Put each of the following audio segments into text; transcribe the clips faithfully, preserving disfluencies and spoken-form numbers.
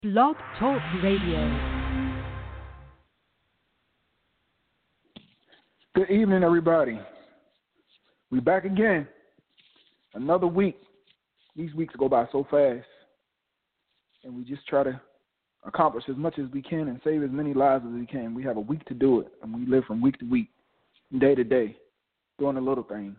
Blog Talk Radio. Good evening, everybody. We back again. Another week. These weeks go by so fast. And we just try to accomplish as much as we can and save as many lives as we can. We have a week to do it, and we live from week to week, day to day, doing the little things.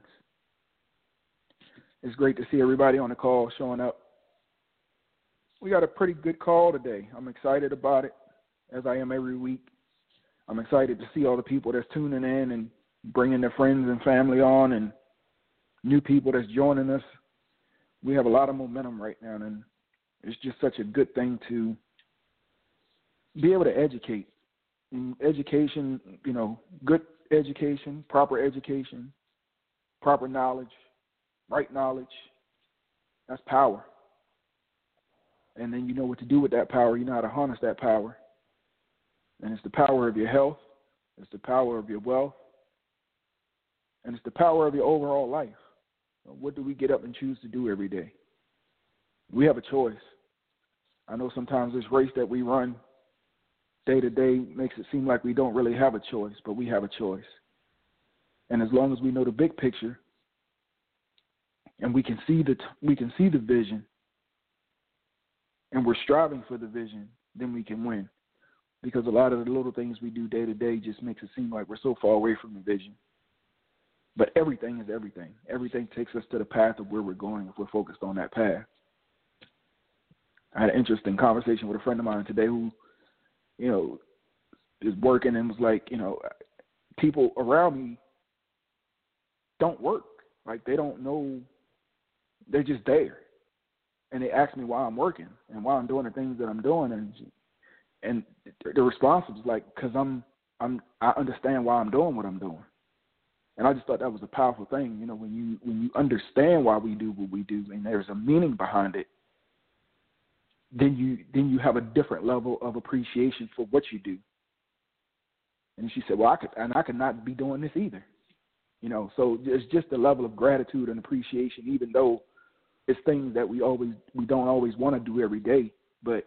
It's great to see everybody on the call showing up. We got a pretty good call today. I'm excited about it, as I am every week. I'm excited to see all the people that's tuning in and bringing their friends and family on and new people that's joining us. We have a lot of momentum right now, and it's just such a good thing to be able to educate. And education, you know, good education, proper education, proper knowledge, right knowledge, that's power. And then you know what to do with that power. You know how to harness that power. And it's the power of your health. It's the power of your wealth. And it's the power of your overall life. What do we get up and choose to do every day? We have a choice. I know sometimes this race that we run day to day makes it seem like we don't really have a choice, but we have a choice. And as long as we know the big picture and we can see the we can see the vision and we're striving for the vision, then we can win. Because a lot of the little things we do day to day just makes it seem like we're so far away from the vision. But everything is everything. Everything takes us to the path of where we're going if we're focused on that path. I had an interesting conversation with a friend of mine today who, you know, is working and was like, you know, people around me don't work. Like, they don't know, they're just there. And they ask me why I'm working and why I'm doing the things that I'm doing. And and the response was like, because I'm, I'm, I understand why I'm doing what I'm doing. And I just thought that was a powerful thing. You know, when you when you understand why we do what we do and there's a meaning behind it, then you then you have a different level of appreciation for what you do. And she said, well, I could, and I could not be doing this either. You know, so it's just a level of gratitude and appreciation, even though it's things that we always we don't always want to do every day, but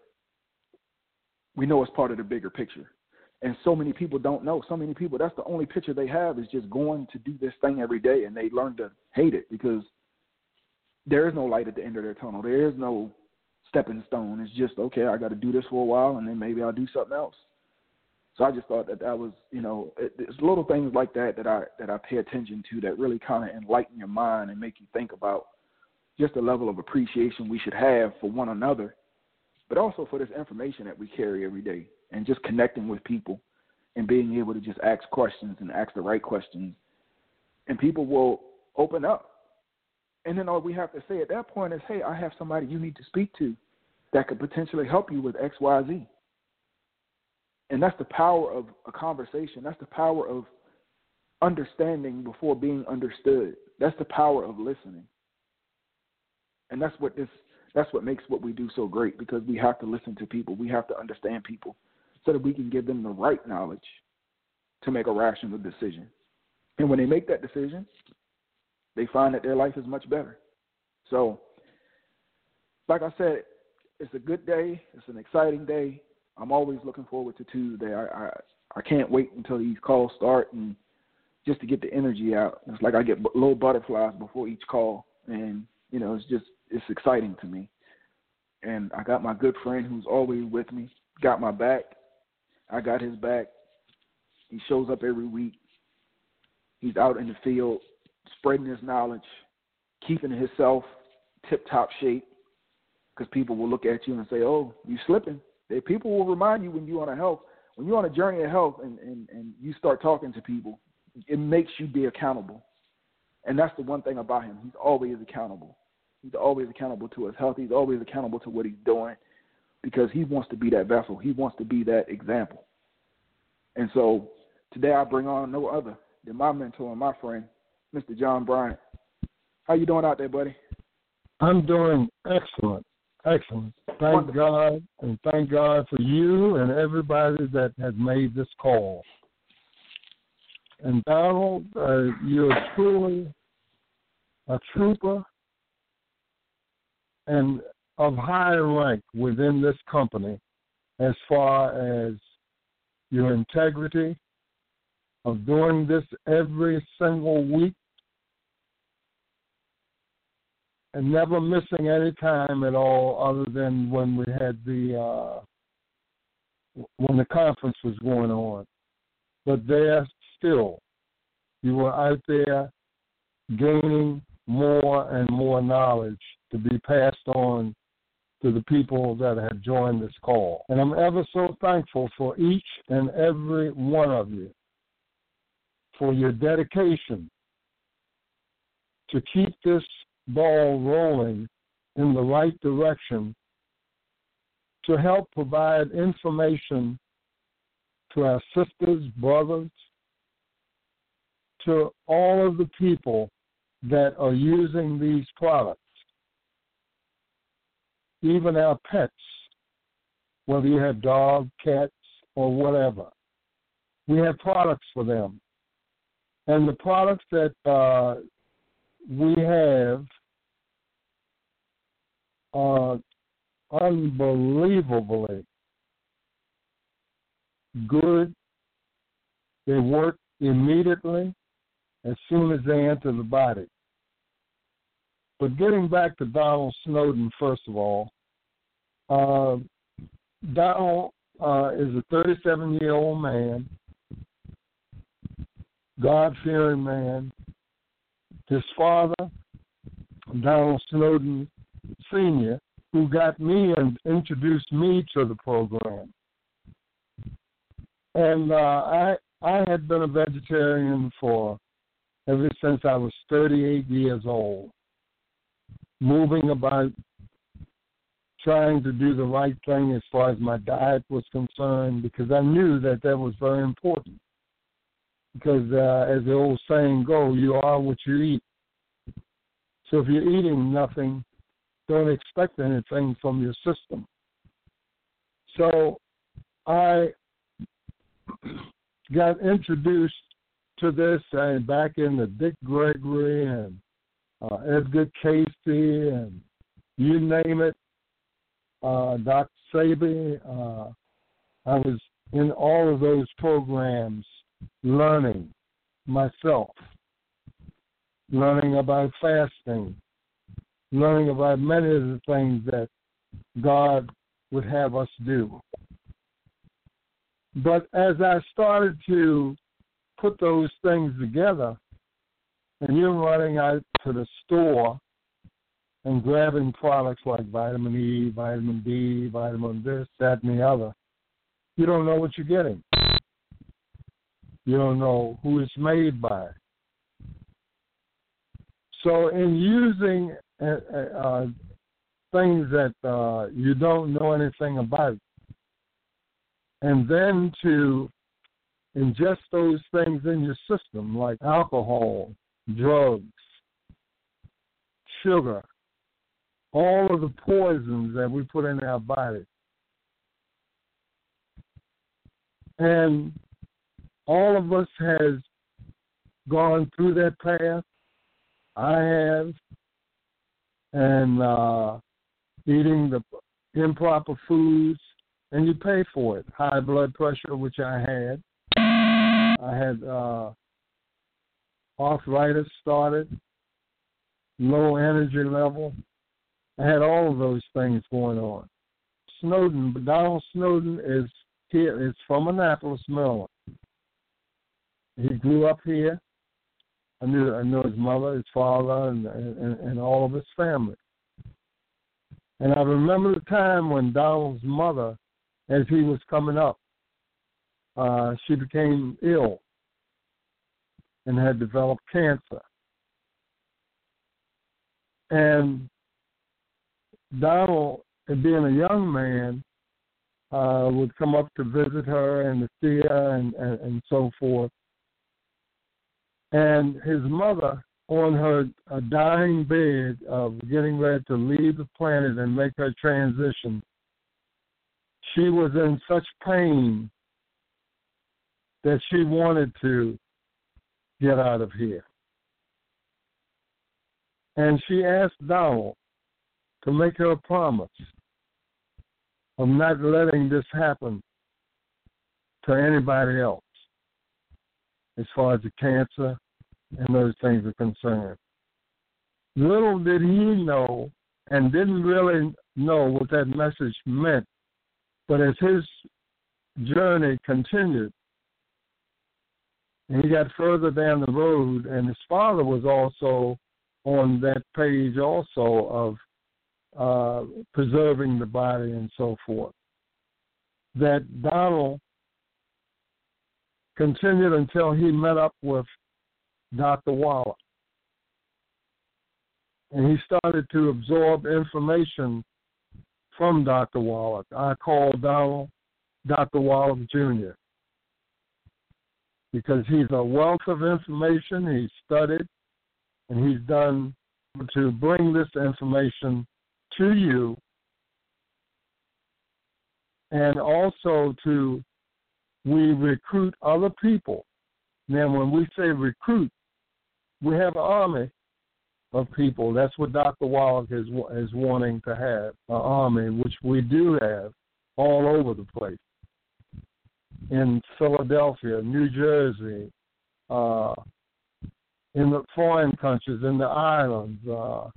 we know it's part of the bigger picture. And so many people don't know. So many people, that's the only picture they have is just going to do this thing every day, and they learn to hate it because there is no light at the end of their tunnel. There is no stepping stone. It's just, okay, I got to do this for a while, and then maybe I'll do something else. So I just thought that that was, you know, it, it's little things like that that I that I pay attention to that really kind of enlighten your mind and make you think about just the level of appreciation we should have for one another, but also for this information that we carry every day and just connecting with people and being able to just ask questions and ask the right questions. And people will open up. And then all we have to say at that point is, hey, I have somebody you need to speak to that could potentially help you with X, Y, Z. And that's the power of a conversation. That's the power of understanding before being understood. That's the power of listening. And that's what this that's what makes what we do so great, because we have to listen to people. We have to understand people so that we can give them the right knowledge to make a rational decision. And when they make that decision, they find that their life is much better. So, like I said, it's a good day. It's an exciting day. I'm always looking forward to Tuesday. I, I, I can't wait until these calls start and just to get the energy out. It's like I get little butterflies before each call, and, you know, it's just, it's exciting to me. And I got my good friend who's always with me, got my back. I got his back. He shows up every week. He's out in the field, spreading his knowledge, keeping himself tip-top shape, because people will look at you and say, oh, you slipping. They, people will remind you when you're on a health, when you're on a journey of health and, and, and you start talking to people, it makes you be accountable. And that's the one thing about him. He's always accountable. He's always accountable to his health. He's always accountable to what he's doing because he wants to be that vessel. He wants to be that example. And so today I bring on no other than my mentor and my friend, Mister John Bryant. How you doing out there, buddy? I'm doing excellent, excellent. Thank Wonderful. God, and thank God for you and everybody that has made this call. And Donald, uh, you're truly a trooper and of high rank within this company as far as your integrity of doing this every single week and never missing any time at all other than when we had the uh, when the conference was going on. But there still, you were out there gaining more and more knowledge to be passed on to the people that have joined this call. And I'm ever so thankful for each and every one of you for your dedication to keep this ball rolling in the right direction to help provide information to our sisters, brothers, to all of the people that are using these products, even our pets, whether you have dogs, cats, or whatever. We have products for them. And the products that uh, we have are unbelievably good. They work immediately as soon as they enter the body. But getting back to Donald Snowden, first of all, uh, Donald uh, is a thirty-seven-year-old man, God-fearing man. His father, Donald Snowden Senior, who got me and introduced me to the program. And uh, I I had been a vegetarian for ever since I was thirty-eight years old, moving about, trying to do the right thing as far as my diet was concerned, because I knew that that was very important. Because uh, as the old saying goes, you are what you eat. So if you're eating nothing, don't expect anything from your system. So I got introduced to this uh, back in the Dick Gregory and uh, Edgar Casey and you name it, uh, Doctor Sabi. Uh, I was in all of those programs learning myself, learning about fasting, learning about many of the things that God would have us do. But as I started to put those things together, and you're running out to the store and grabbing products like vitamin E, vitamin D, vitamin this, that, and the other, you don't know what you're getting. You don't know who it's made by. So in using uh, uh, things that uh, you don't know anything about, and then to ingest those things in your system, like alcohol, drugs, sugar, all of the poisons that we put in our body. And all of us has gone through that path. I have. And uh, eating the improper foods, and you pay for it. High blood pressure, which I had. I had uh, arthritis started, low energy level. I had all of those things going on. Snowden, Donald Snowden is here. Is from Annapolis, Maryland. He grew up here. I knew I knew his mother, his father, and, and, and all of his family. And I remember the time when Donald's mother, as he was coming up, uh, she became ill and had developed cancer. And Donald, being a young man, uh, would come up to visit her and to see her and, and, and so forth. And his mother, on her uh, dying bed of getting ready to leave the planet and make her transition, she was in such pain that she wanted to get out of here. And she asked Donald to make her a promise of not letting this happen to anybody else as far as the cancer and those things are concerned. Little did he know and didn't really know what that message meant, but as his journey continued, and he got further down the road, and his father was also on that page also of uh, preserving the body and so forth, that Donald continued until he met up with Doctor Wallach. And he started to absorb information from Doctor Wallach. I call Donald Doctor Wallach Junior because he's a wealth of information. He's studied, and he's done to bring this information to you, and also to we recruit other people. Now, when we say recruit, we have an army of people. That's what Doctor Wallach is is wanting to have, an army, which we do have all over the place. In Philadelphia, New Jersey, uh, in the foreign countries, in the islands, uh,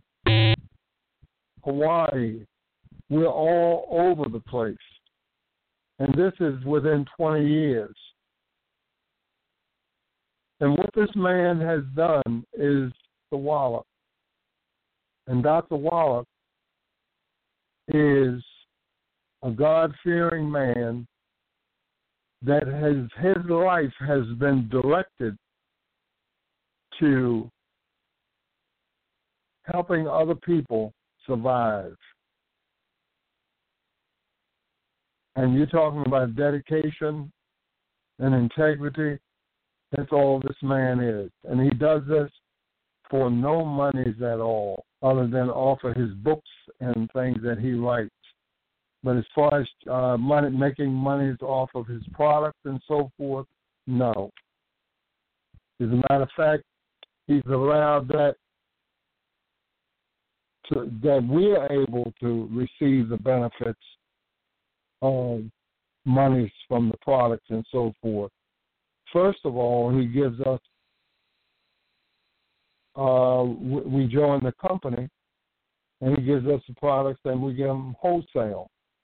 Hawaii. We're all over the place. And this is within twenty years. And what this man has done is the Wallach. And Doctor Wallach is a God-fearing man that has his life has been directed to helping other people survive. And you're talking about dedication and integrity. That's all this man is. And he does this for no monies at all, other than offer his books and things that he writes. But as far as uh, money, making monies off of his products and so forth, no. As a matter of fact, he's allowed that to, that we are able to receive the benefits of monies from the products and so forth. First of all, he gives us, uh, we join the company, and he gives us the products, and we give them wholesale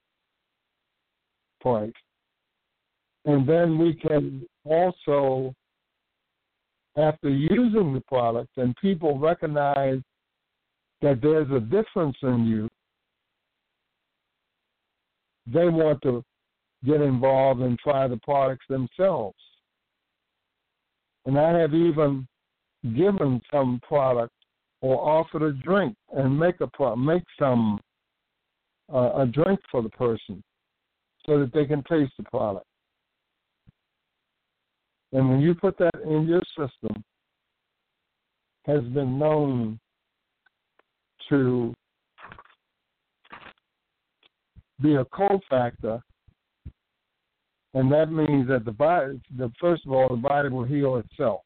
price. And then we can also, after using the product, and people recognize that there's a difference in you, they want to get involved and try the products themselves. And I have even given some product or offered a drink and make a pro- make some uh, a drink for the person so that they can taste the product. And when you put that in your system, has been known to be a cofactor, and that means that the body, the, first of all, the body will heal itself,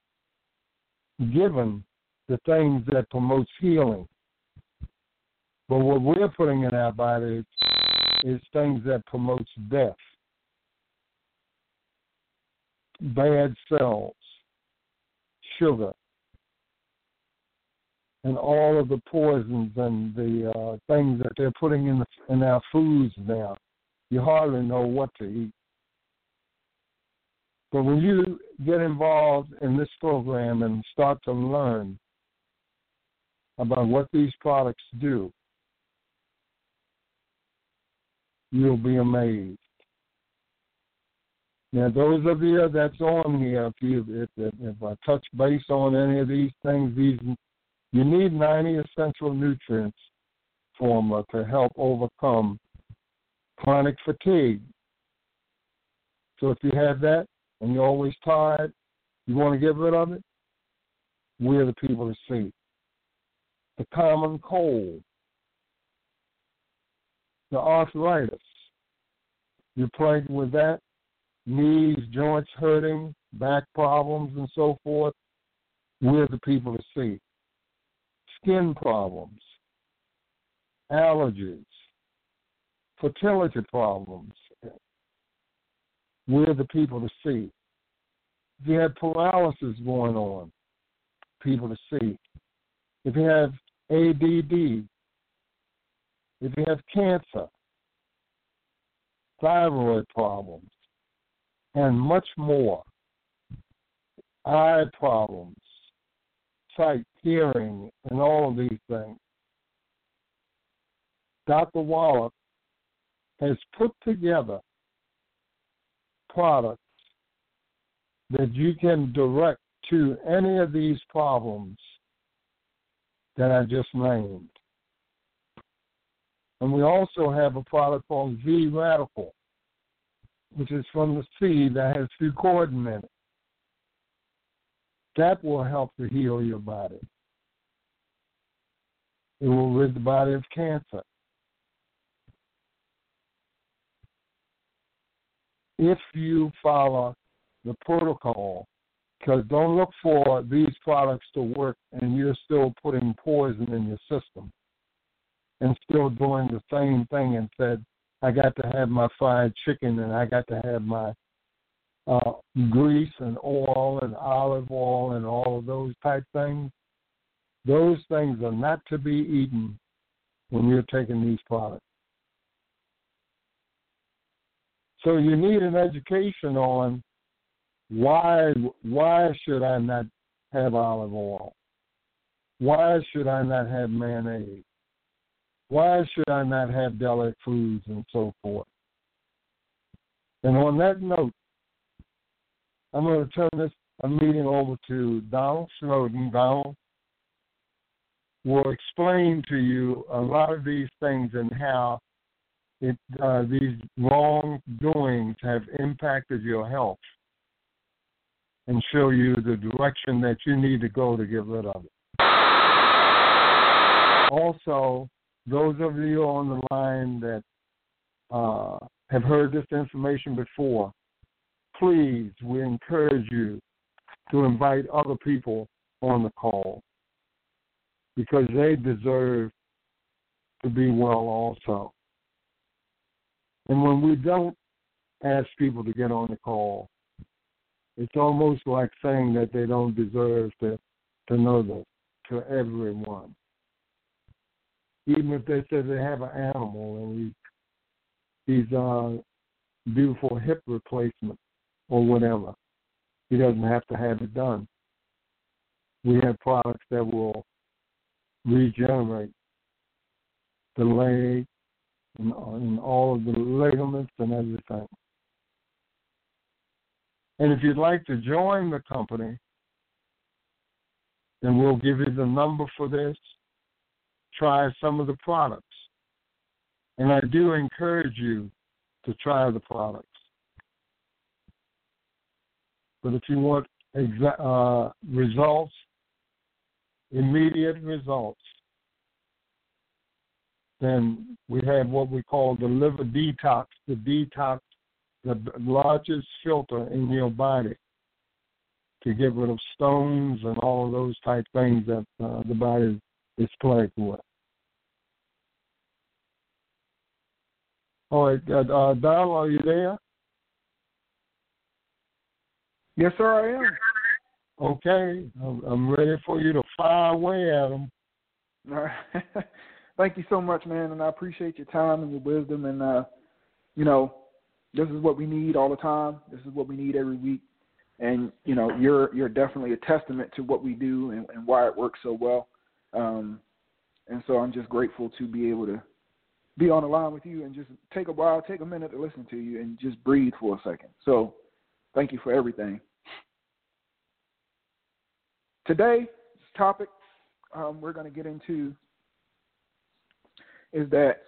given the things that promotes healing. But what we're putting in our bodies is things that promotes death, bad cells, sugar, and all of the poisons and the uh, things that they're putting in, the, in our foods now. You hardly know what to eat. But when you get involved in this program and start to learn about what these products do, you'll be amazed. Now, those of you that's on here, if you if, if, if I touch base on any of these things, these you need ninety essential nutrients formula to help overcome chronic fatigue. So if you have that and you're always tired, you want to get rid of it, we're the people to see. The common cold, the arthritis, you're plagued with that, knees, joints hurting, back problems, and so forth, we're the people to see. Skin problems, allergies, fertility problems, we're the people to see. If you have paralysis going on, people to see. If you have A D D, if you have cancer, thyroid problems, and much more, eye problems, sight, hearing, and all of these things, Doctor Wallach has put together products that you can direct to any of these problems that I just named. And we also have a product called Z-Radical, which is from the seed that has fucoidan in it. That will help to heal your body. It will rid the body of cancer. If you follow the protocol, because don't look for these products to work and you're still putting poison in your system and still doing the same thing and said, I got to have my fried chicken and I got to have my uh, grease and oil and olive oil and all of those type things. Those things are not to be eaten when you're taking these products. So you need an education on why why should I not have olive oil? Why should I not have mayonnaise? Why should I not have deli foods and so forth? And on that note, I'm going to turn this a meeting over to Donald Snowden. Donald will explain to you a lot of these things and how it, uh, these wrongdoings have impacted your health and show you the direction that you need to go to get rid of it. Also, those of you on the line that uh, have heard this information before, please, we encourage you to invite other people on the call because they deserve to be well also. And when we don't ask people to get on the call, it's almost like saying that they don't deserve to, to know this to everyone. Even if they say they have an animal and he, he's uh, due for hip replacement or whatever, he doesn't have to have it done. We have products that will regenerate the leg and, and all of the ligaments and everything. And if you'd like to join the company, then we'll give you the number for this. Try some of the products. And I do encourage you to try the products. But if you want exa- uh, results, immediate results, then we have what we call the liver detox, the detox, the largest filter in your body to get rid of stones and all of those type things that uh, the body is plagued with. All right, uh, uh, Donald, are you there? Yes, sir, I am. Okay, I'm, I'm ready for you to fire away at them. All right. Thank you so much, man, and I appreciate your time and your wisdom. And, uh, you know, this is what we need all the time. This is what we need every week. And, you know, you're you're definitely a testament to what we do and, and why it works so well. Um, and so I'm just grateful to be able to be on the line with you and just take a while, take a minute to listen to you and just breathe for a second. So thank you for everything. Today's topic um, we're going to get into is that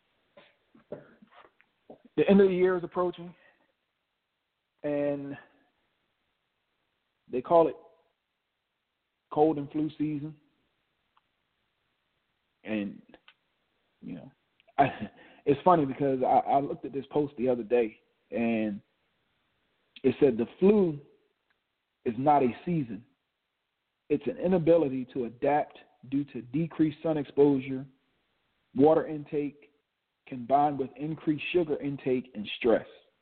the end of the year is approaching, and they call it cold and flu season. And, you know, I, it's funny because I, I looked at this post the other day, and it said the flu is not a season. It's an inability to adapt due to decreased sun exposure, water intake, combined with increased sugar intake and stress.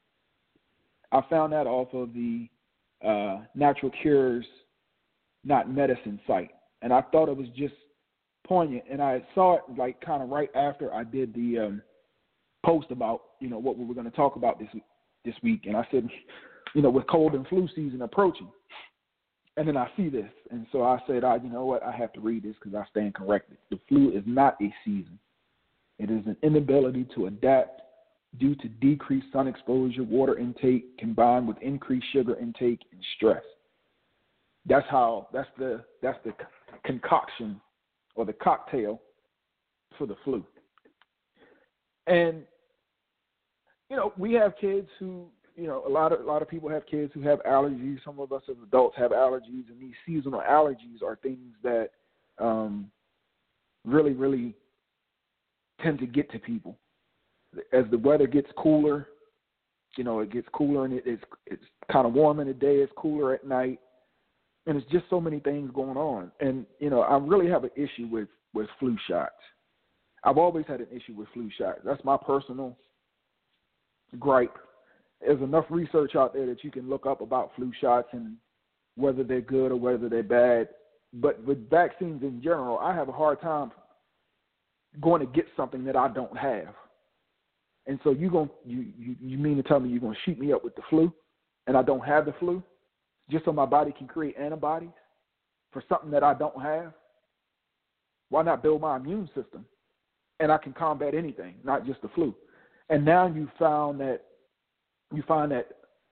I found that off of the uh, Natural Cures Not Medicine site, and I thought it was just poignant. And I saw it like kind of right after I did the um, post about, you know, what we were going to talk about this this week. And I said, you know, with cold and flu season approaching, and then I see this, and so I said, I, you know what, I have to read this because I stand corrected. The flu is not a season. It is an inability to adapt due to decreased sun exposure, water intake, combined with increased sugar intake and stress. That's how. That's the that's the concoction or the cocktail for the flu. And you know, we have kids who, you know, a lot of a lot of people have kids who have allergies. Some of us as adults have allergies, and these seasonal allergies are things that um, really, really tend to get to people. As the weather gets cooler, you know, it gets cooler and it, it's it's kind of warm in the day, it's cooler at night, and it's just so many things going on. And, you know, I really have an issue with, with flu shots. I've always had an issue with flu shots. That's my personal gripe. There's enough research out there that you can look up about flu shots and whether they're good or whether they're bad. But with vaccines in general, I have a hard time going to get something that I don't have. And so you going you, you you mean to tell me you're going to shoot me up with the flu and I don't have the flu just so my body can create antibodies for something that I don't have? Why not build my immune system and I can combat anything, not just the flu? And now you found that you find that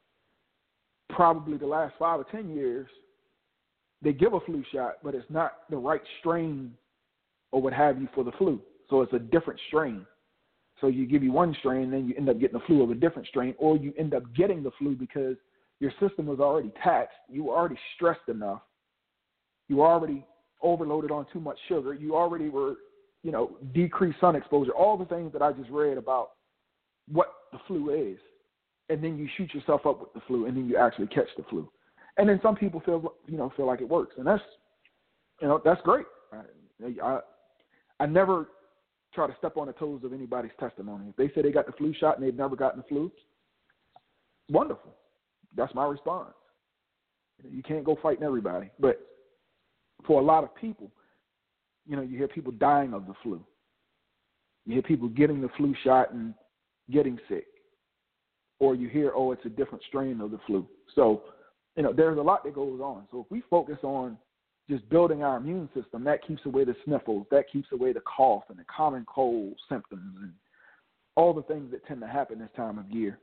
probably the last five or ten years they give a flu shot, but it's not the right strain or what have you for the flu. So it's a different strain. So you give you one strain, then you end up getting the flu of a different strain, or you end up getting the flu because your system was already taxed. You were already stressed enough. You were already overloaded on too much sugar. You already were, you know, decreased sun exposure, all the things that I just read about what the flu is. And then you shoot yourself up with the flu, and then you actually catch the flu. And then some people feel, you know, feel like it works. And that's, you know, that's great. I, I, I never try to step on the toes of anybody's testimony. If they say they got the flu shot and they've never gotten the flu, wonderful. That's my response. You can't go fighting everybody. But for a lot of people, you know, you hear people dying of the flu. You hear people getting the flu shot and getting sick. Or you hear, oh, it's a different strain of the flu. So, you know, there's a lot that goes on. So if we focus on just building our immune system, that keeps away the sniffles, that keeps away the cough and the common cold symptoms and all the things that tend to happen this time of year.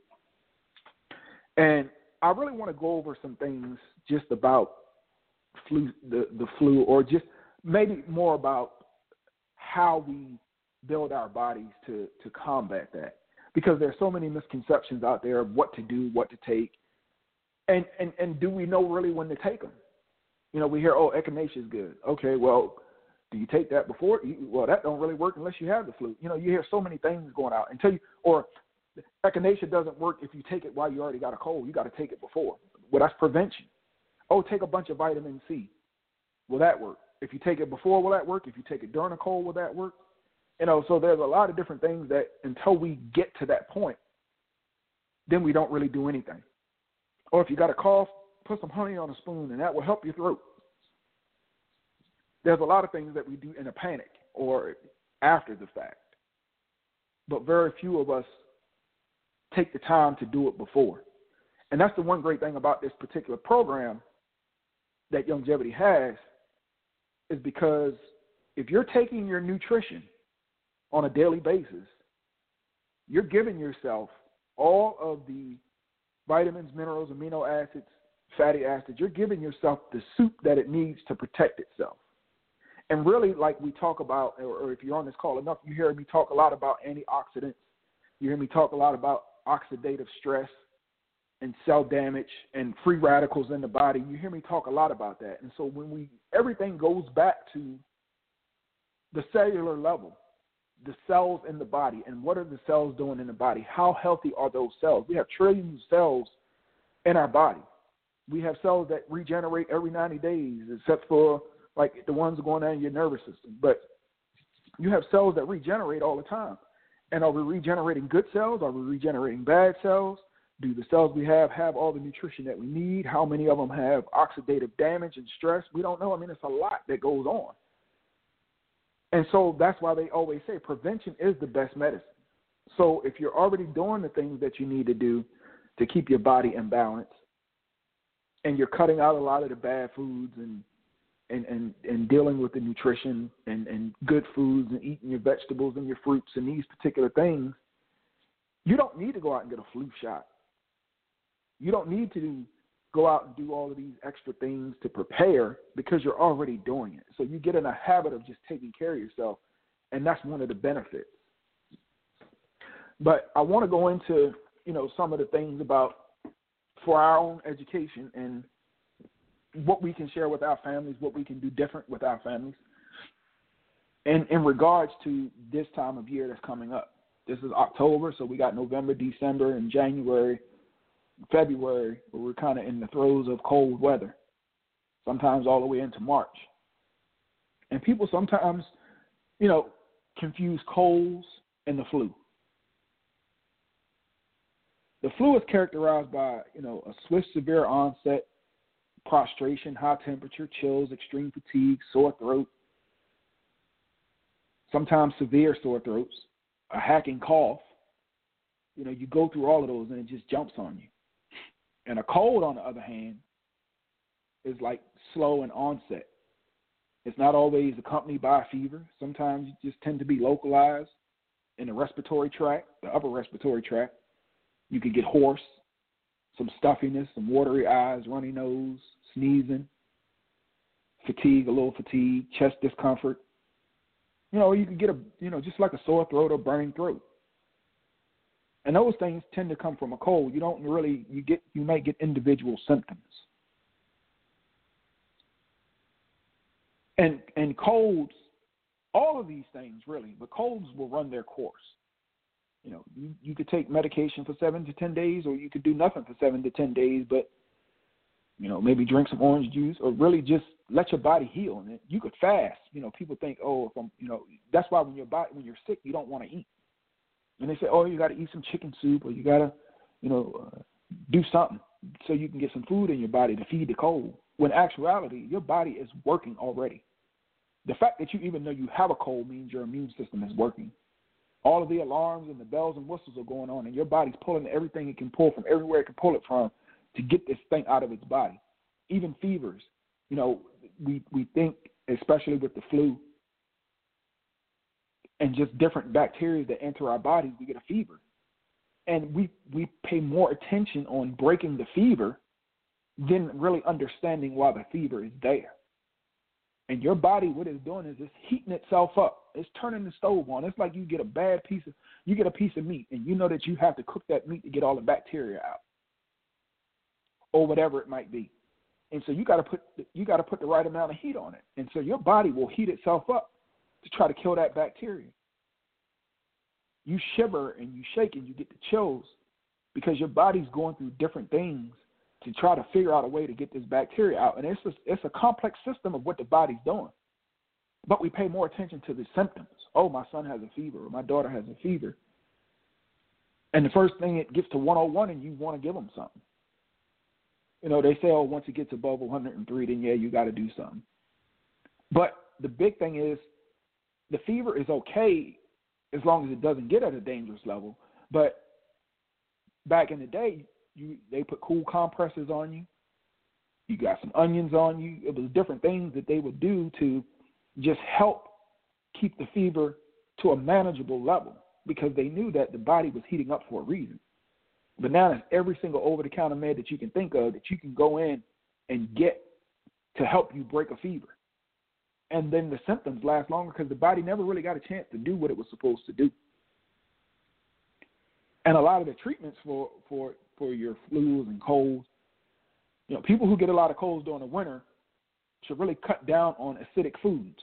And I really want to go over some things just about flu, the, the flu, or just maybe more about how we build our bodies to, to combat that. Because there's so many misconceptions out there of what to do, what to take, and, and, and do we know really when to take them? You know, we hear, oh, echinacea is good. Okay, well, do you take that before? Well, that don't really work unless you have the flu. You know, you hear so many things going out until you, or echinacea doesn't work if you take it while you already got a cold. You got to take it before. Well, that's prevention. Oh, take a bunch of vitamin C. Will that work? If you take it before, will that work? If you take it during a cold, will that work? You know, so there's a lot of different things that until we get to that point, then we don't really do anything. Or if you got a cough, put some honey on a spoon, and that will help your throat. There's a lot of things that we do in a panic or after the fact, but very few of us take the time to do it before. And that's the one great thing about this particular program that Longevity has, is because if you're taking your nutrition on a daily basis, you're giving yourself all of the vitamins, minerals, amino acids, fatty acids. You're giving yourself the soup that it needs to protect itself. And really, like we talk about, or, or if you're on this call enough, you hear me talk a lot about antioxidants. You hear me talk a lot about oxidative stress and cell damage and free radicals in the body. You hear me talk a lot about that. And so when we, everything goes back to the cellular level, the cells in the body, and what are the cells doing in the body? How healthy are those cells? We have trillions of cells in our body. We have cells that regenerate every ninety days, except for like the ones going on in your nervous system. But you have cells that regenerate all the time. And are we regenerating good cells? Are we regenerating bad cells? Do the cells we have have all the nutrition that we need? How many of them have oxidative damage and stress? We don't know. I mean, it's a lot that goes on. And so that's why they always say prevention is the best medicine. So if you're already doing the things that you need to do to keep your body in balance, and you're cutting out a lot of the bad foods and and, and, and dealing with the nutrition and, and good foods and eating your vegetables and your fruits and these particular things, you don't need to go out and get a flu shot. You don't need to go out and do all of these extra things to prepare because you're already doing it. So you get in a habit of just taking care of yourself, and that's one of the benefits. But I want to go into, you know, some of the things about for our own education and what we can share with our families, what we can do different with our families. And in regards to this time of year that's coming up, this is October, so we got November, December, and January, February, where we're kind of in the throes of cold weather, sometimes all the way into March. And people sometimes, you know, confuse colds and the flu. The flu is characterized by, you know, a swift, severe onset, prostration, high temperature, chills, extreme fatigue, sore throat, sometimes severe sore throats, a hacking cough. You know, you go through all of those and it just jumps on you. And a cold, on the other hand, is like slow in onset. It's not always accompanied by a fever. Sometimes you just tend to be localized in the respiratory tract, the upper respiratory tract. You could get hoarse, some stuffiness, some watery eyes, runny nose, sneezing, fatigue, a little fatigue, chest discomfort. You know, you could get a, you know, just like a sore throat or burning throat. And those things tend to come from a cold. You don't really, you get, you might get individual symptoms. And and colds, all of these things really, but colds will run their course. You know, you, you could take medication for seven to ten days, or you could do nothing for seven to ten days, but, you know, maybe drink some orange juice, or really just let your body heal. And you could fast. You know, people think, oh, if I'm, you know, that's why when your body, when you're sick, you don't want to eat. And they say, oh, you got to eat some chicken soup, or you got to, you know, uh, do something so you can get some food in your body to feed the cold. When in actuality, your body is working already. The fact that you even know you have a cold means your immune system is working. All of the alarms and the bells and whistles are going on, and your body's pulling everything it can pull from everywhere it can pull it from to get this thing out of its body. Even fevers. You know, we, we think, especially with the flu and just different bacteria that enter our bodies, we get a fever. And we, we pay more attention on breaking the fever than really understanding why the fever is there. And your body, what it's doing is it's heating itself up. It's turning the stove on. It's like you get a bad piece of, you get a piece of meat, and you know that you have to cook that meat to get all the bacteria out, or whatever it might be. And so you got to put, you got to put the right amount of heat on it. And so your body will heat itself up to try to kill that bacteria. You shiver and you shake and you get the chills because your body's going through different things to try to figure out a way to get this bacteria out. And it's a, it's a complex system of what the body's doing. But we pay more attention to the symptoms. Oh, my son has a fever, or my daughter has a fever. And the first thing it gets to one oh one, and you want to give them something. You know, they say, oh, once it gets above one oh three, then, yeah, you got to do something. But the big thing is the fever is okay as long as it doesn't get at a dangerous level. But back in the day, you they put cool compresses on you. You got some onions on you. It was different things that they would do to just help keep the fever to a manageable level because they knew that the body was heating up for a reason. But now there's every single over-the-counter med that you can think of that you can go in and get to help you break a fever. And then the symptoms last longer because the body never really got a chance to do what it was supposed to do. And a lot of the treatments for, for, for your flus and colds, you know, people who get a lot of colds during the winter should really cut down on acidic foods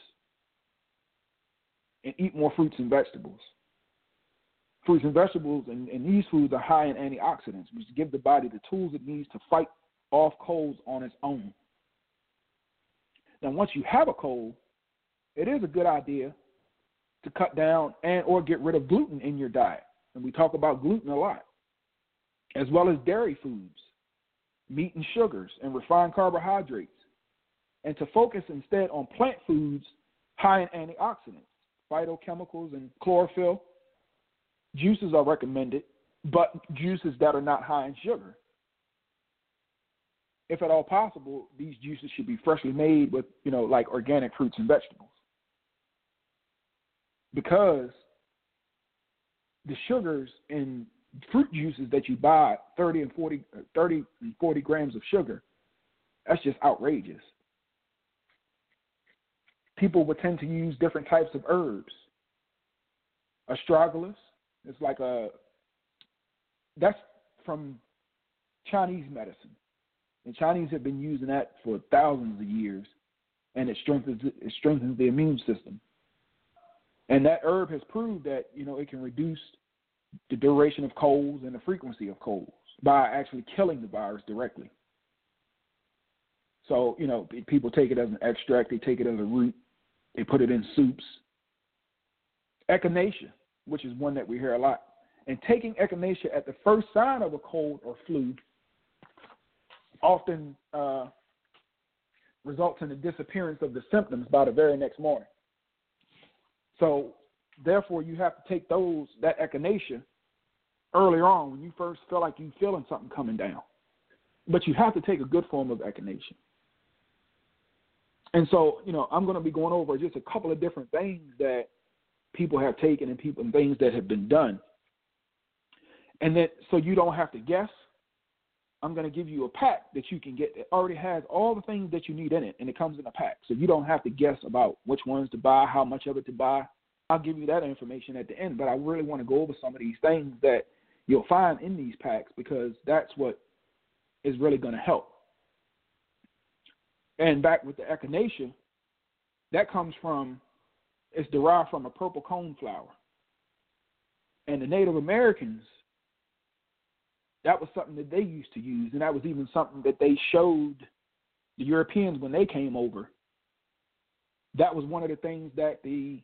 and eat more fruits and vegetables. Fruits and vegetables and, and these foods are high in antioxidants, which give the body the tools it needs to fight off colds on its own. Now, once you have a cold, it is a good idea to cut down and or get rid of gluten in your diet. And we talk about gluten a lot, as well as dairy foods, meat and sugars, and refined carbohydrates. And to focus instead on plant foods high in antioxidants, phytochemicals, and chlorophyll. Juices are recommended, but juices that are not high in sugar. If at all possible, these juices should be freshly made with, you know, like organic fruits and vegetables. Because the sugars in fruit juices that you buy, thirty and forty, thirty and forty grams of sugar, that's just outrageous. People would tend to use different types of herbs. Astragalus, it's like a, that's from Chinese medicine. And Chinese have been using that for thousands of years, and it strengthens it strengthens the immune system. And that herb has proved that, you know, it can reduce the duration of colds and the frequency of colds by actually killing the virus directly. So, you know, people take it as an extract, they take it as a root, they put it in soups. Echinacea, which is one that we hear a lot. And taking echinacea at the first sign of a cold or flu often uh, results in the disappearance of the symptoms by the very next morning. So, therefore, you have to take those, that echinacea, earlier on when you first feel like you're feeling something coming down. But you have to take a good form of echinacea. And so, you know, I'm going to be going over just a couple of different things that people have taken and people and things that have been done. And that so you don't have to guess, I'm going to give you a pack that you can get that already has all the things that you need in it, and it comes in a pack. So you don't have to guess about which ones to buy, how much of it to buy. I'll give you that information at the end, but I really want to go over some of these things that you'll find in these packs because that's what is really going to help. And back with the echinacea, that comes from, it's derived from a purple cone flower. And the Native Americans, that was something that they used to use, and that was even something that they showed the Europeans when they came over. That was one of the things that the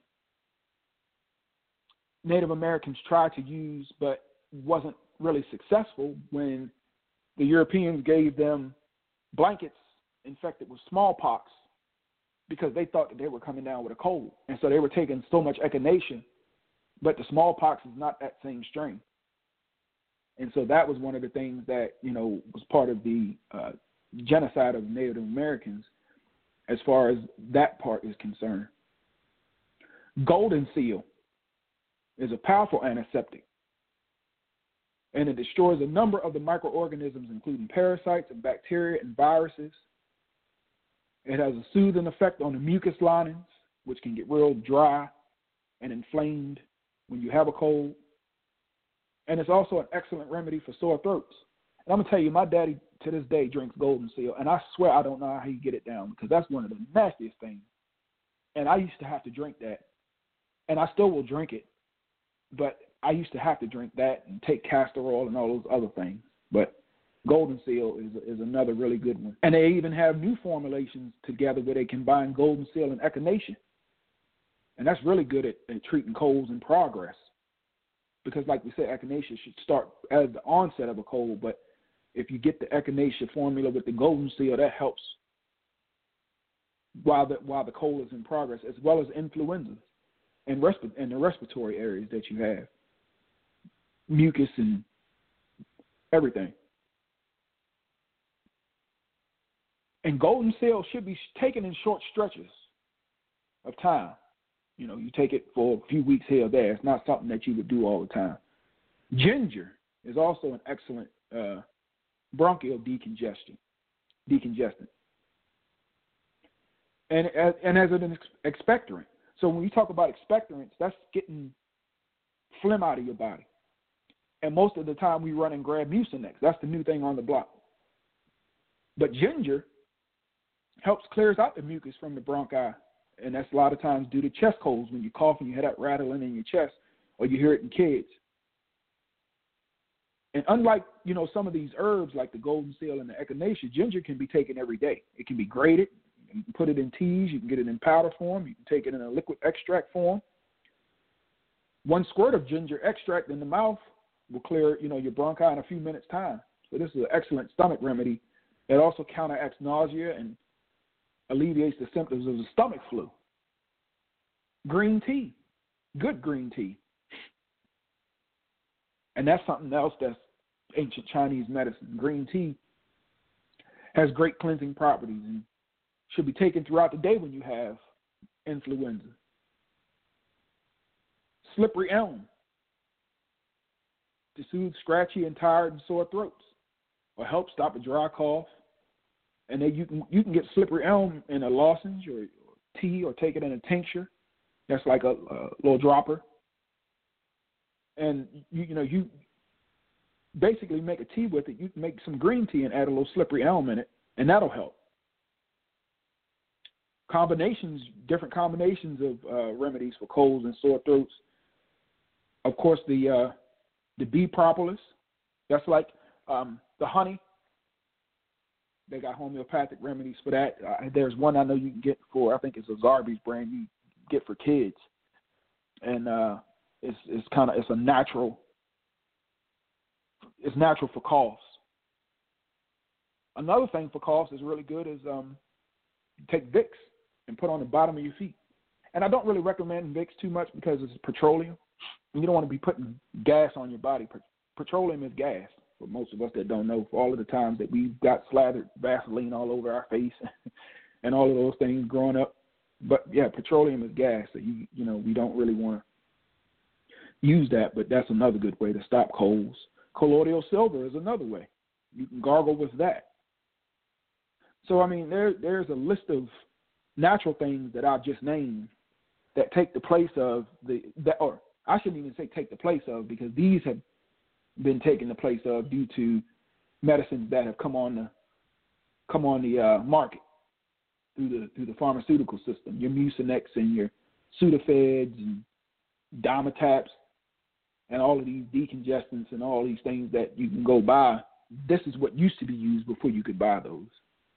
Native Americans tried to use but wasn't really successful when the Europeans gave them blankets infected with smallpox because they thought that they were coming down with a cold. And so they were taking so much echinacea, but the smallpox is not that same strain. And so that was one of the things that, you know, was part of the uh, genocide of Native Americans as far as that part is concerned. Golden seal is a powerful antiseptic, and it destroys a number of the microorganisms, including parasites and bacteria and viruses. It has a soothing effect on the mucus linings, which can get real dry and inflamed when you have a cold. And it's also an excellent remedy for sore throats. And I'm going to tell you, my daddy to this day drinks Golden Seal, and I swear I don't know how he get it down because that's one of the nastiest things. And I used to have to drink that, and I still will drink it, but I used to have to drink that and take castor oil and all those other things. But Golden Seal is is another really good one. And they even have new formulations together where they combine Golden Seal and echinacea. And that's really good at, at treating colds in progress. Because like we said, echinacea should start as the onset of a cold, but if you get the echinacea formula with the Golden Seal, that helps while the, while the cold is in progress, as well as influenza and, resp- and the respiratory areas that you have, mucus and everything. And Golden Seal should be taken in short stretches of time. You know, you take it for a few weeks here or there. It's not something that you would do all the time. Ginger is also an excellent uh, bronchial decongestion, decongestant. And, and as an expectorant. So when you talk about expectorants, that's getting phlegm out of your body. And most of the time we run and grab Mucinex. That's the new thing on the block. But ginger helps clears out the mucus from the bronchi. And that's a lot of times due to chest colds. When you cough and you hear that rattling in your chest, or you hear it in kids. And unlike, you know, some of these herbs like the Golden Seal and the echinacea, ginger can be taken every day. It can be grated. You can put it in teas. You can get it in powder form. You can take it in a liquid extract form. one squirt of ginger extract in the mouth will clear, you know, your bronchi in a few minutes' time. So this is an excellent stomach remedy. It also counteracts nausea and alleviates the symptoms of the stomach flu. Green tea, good green tea. And that's something else that's ancient Chinese medicine. Green tea has great cleansing properties and should be taken throughout the day when you have influenza. Slippery elm to soothe scratchy and tired and sore throats or help stop a dry cough. And then you can you can get slippery elm in a lozenge or, or tea or take it in a tincture. That's like a, a little dropper. And you you know you basically make a tea with it. You can make some green tea and add a little slippery elm in it, and that'll help. Combinations, different combinations of uh, remedies for colds and sore throats. Of course, the uh, the bee propolis. That's like um, the honey. They got homeopathic remedies for that. Uh, there's one I know you can get for, I think it's a Zarbee's brand you get for kids, and uh, it's it's kind of it's a natural. It's natural for coughs. Another thing for coughs is really good is um, take Vicks and put on the bottom of your feet. And I don't really recommend Vicks too much because it's petroleum. You don't want to be putting gas on your body. Petroleum is gas. For most of us that don't know, for all of the times that we've got slathered Vaseline all over our face and all of those things growing up. But yeah, petroleum is gas, so you you know we don't really want to use that. But that's another good way to stop colds. Colloidal silver is another way. You can gargle with that. So I mean, there there's a list of natural things that I've just named that take the place of the that, or I shouldn't even say take the place of, because these have been taken the place of due to medicines that have come on the come on the uh, market through the through the pharmaceutical system. Your Mucinex and your Sudafeds and Dimetaps and all of these decongestants and all these things that you can go buy. This is what used to be used before you could buy those.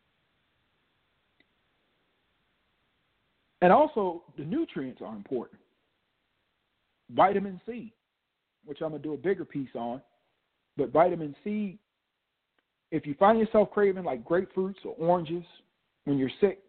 And also, the nutrients are important. Vitamin C, which I'm going to do a bigger piece on. But vitamin C, if you find yourself craving like grapefruits or oranges when you're sick,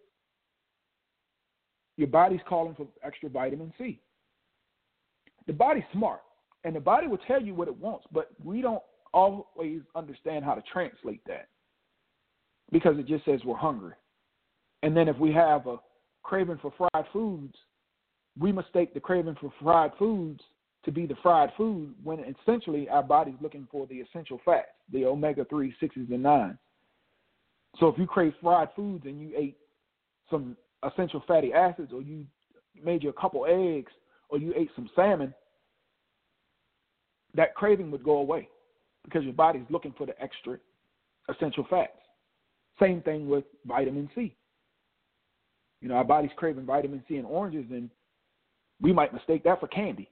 your body's calling for extra vitamin C. The body's smart, and the body will tell you what it wants, but we don't always understand how to translate that because it just says we're hungry. And then if we have a craving for fried foods, we mistake the craving for fried foods to be the fried food when essentially our body's looking for the essential fats, the omega three, sixes, and nines. So if you crave fried foods and you ate some essential fatty acids, or you made you a couple eggs, or you ate some salmon, that craving would go away because your body's looking for the extra essential fats. Same thing with vitamin C. You know, our body's craving vitamin C in oranges, and we might mistake that for candy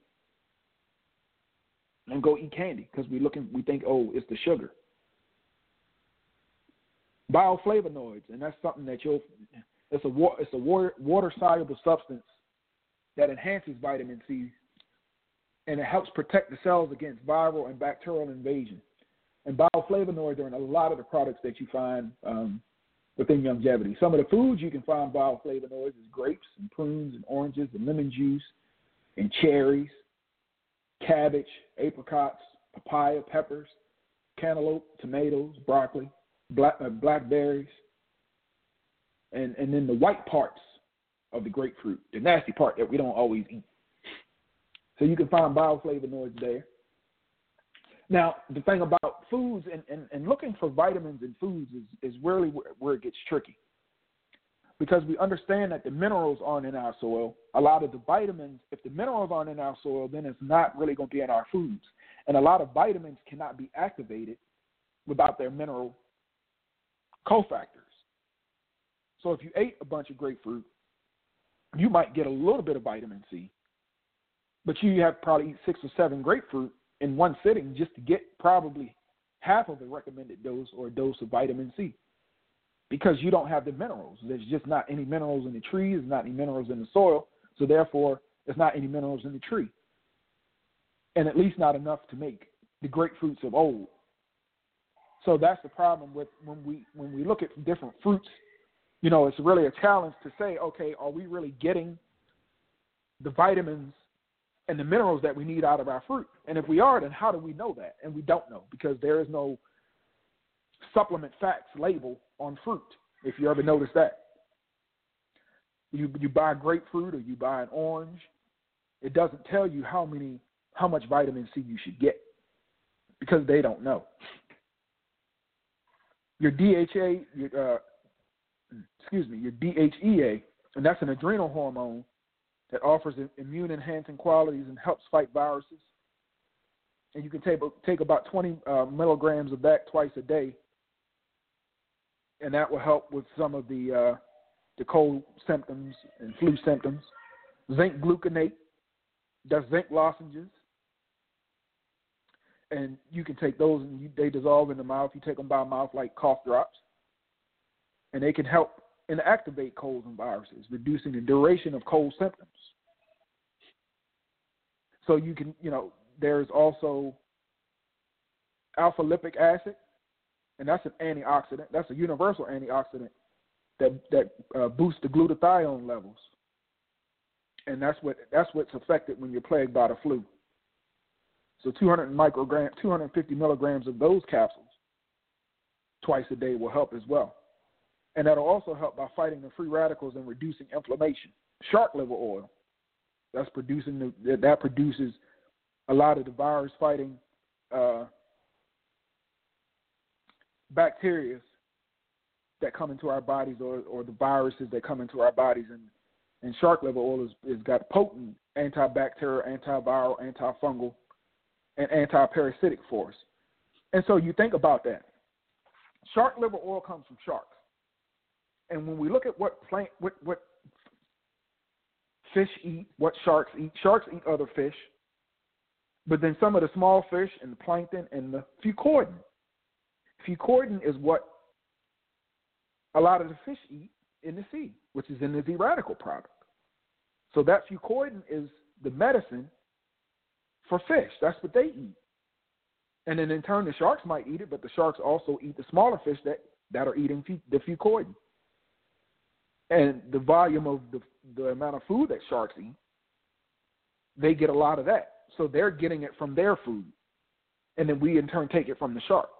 and go eat candy because we looking, we think, oh, it's the sugar. Bioflavonoids, and that's something that you'll, it's a, it's a water, water-soluble substance that enhances vitamin C, and it helps protect the cells against viral and bacterial invasion. And bioflavonoids are in a lot of the products that you find um, within longevity. Some of the foods you can find bioflavonoids is grapes and prunes and oranges and lemon juice and cherries, cabbage, apricots, papaya, peppers, cantaloupe, tomatoes, broccoli, black, uh, blackberries, and, and then the white parts of the grapefruit, the nasty part that we don't always eat. So you can find bioflavonoids there. Now, the thing about foods and, and, and looking for vitamins in foods is, is really where, where it gets tricky. Because we understand that the minerals aren't in our soil. A lot of the vitamins, if the minerals aren't in our soil, then it's not really going to be in our foods. And a lot of vitamins cannot be activated without their mineral cofactors. So if you ate a bunch of grapefruit, you might get a little bit of vitamin C, but you have to probably eat six or seven grapefruit in one sitting just to get probably half of the recommended dose or dose of vitamin C, because you don't have the minerals. There's just not any minerals in the tree. There's not any minerals in the soil. So therefore, there's not any minerals in the tree. and at least not enough to make the grapefruits of old. So that's the problem with when we when we look at different fruits. You know, it's really a challenge to say, okay, are we really getting the vitamins and the minerals that we need out of our fruit? And if we are, then how do we know that? And we don't know, because there is no supplement facts label on fruit, if you ever notice that. You you buy grapefruit or you buy an orange, it doesn't tell you how many how much vitamin C you should get, because they don't know. Your D H A, your, uh, excuse me, your D H E A, and that's an adrenal hormone that offers immune-enhancing qualities and helps fight viruses. And you can take take about twenty uh, milligrams of that twice a day, and that will help with some of the uh, the cold symptoms and flu symptoms. Zinc gluconate, that's zinc lozenges, and you can take those and you, they dissolve in the mouth. You take them by mouth like cough drops, and they can help inactivate colds and viruses, reducing the duration of cold symptoms. So you can, you know, there's also alpha lipic acid, and that's an antioxidant. That's a universal antioxidant that that uh, boosts the glutathione levels, and that's what that's what's affected when you're plagued by the flu. So two hundred micrograms, two hundred fifty milligrams of those capsules twice a day will help as well, and that'll also help by fighting the free radicals and reducing inflammation. Shark liver oil, that's producing the, that produces a lot of the virus fighting uh, bacteria that come into our bodies, or, or the viruses that come into our bodies. And, and shark liver oil is, is got potent antibacterial, antiviral, antifungal, and anti-parasitic force. And so you think about that. Shark liver oil comes from sharks. And when we look at what plant, what, what fish eat, what sharks eat, sharks eat other fish, but then some of the small fish and the plankton and the fucoidin. Fucoidin is what a lot of the fish eat in the sea, which is in the Z radical product. So that fucoidin is the medicine for fish. That's what they eat. And then in turn, the sharks might eat it, but the sharks also eat the smaller fish that, that are eating the fucoidin. And the volume of the, the amount of food that sharks eat, they get a lot of that. So they're getting it from their food. And then we in turn take it from the shark.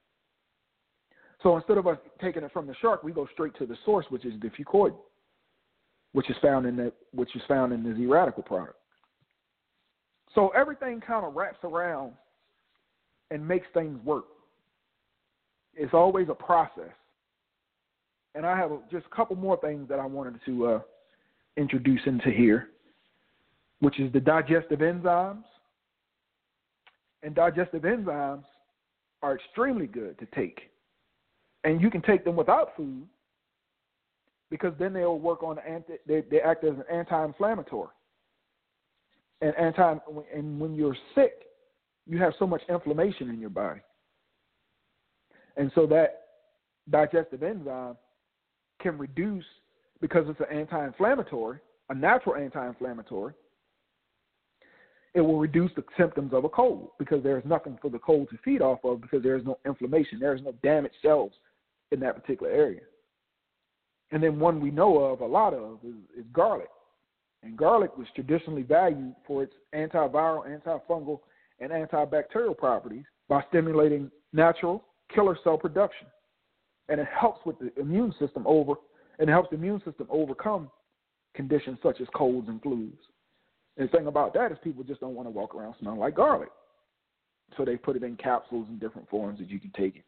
So instead of us taking it from the shark, we go straight to the source, which is the fucoidin, which is found in the which is found in the Z radical product. So everything kind of wraps around and makes things work. It's always a process. And I have just a couple more things that I wanted to uh, introduce into here, which is the digestive enzymes. And digestive enzymes are extremely good to take. And you can take them without food, because then they'll work on the anti, they, they act as an anti-inflammatory. And anti and when you're sick, you have so much inflammation in your body. And so that digestive enzyme can reduce, because it's an anti-inflammatory, a natural anti-inflammatory, it will reduce the symptoms of a cold, because there's nothing for the cold to feed off of, because there's no inflammation. There's no damaged cells in that particular area. And then one we know of a lot of is, is garlic. And garlic was traditionally valued for its antiviral, antifungal, and antibacterial properties by stimulating natural killer cell production. And it helps with the immune system over, and it helps the immune system overcome conditions such as colds and flus. And the thing about that is people just don't want to walk around smelling like garlic. So they put it in capsules in different forms that you can take it.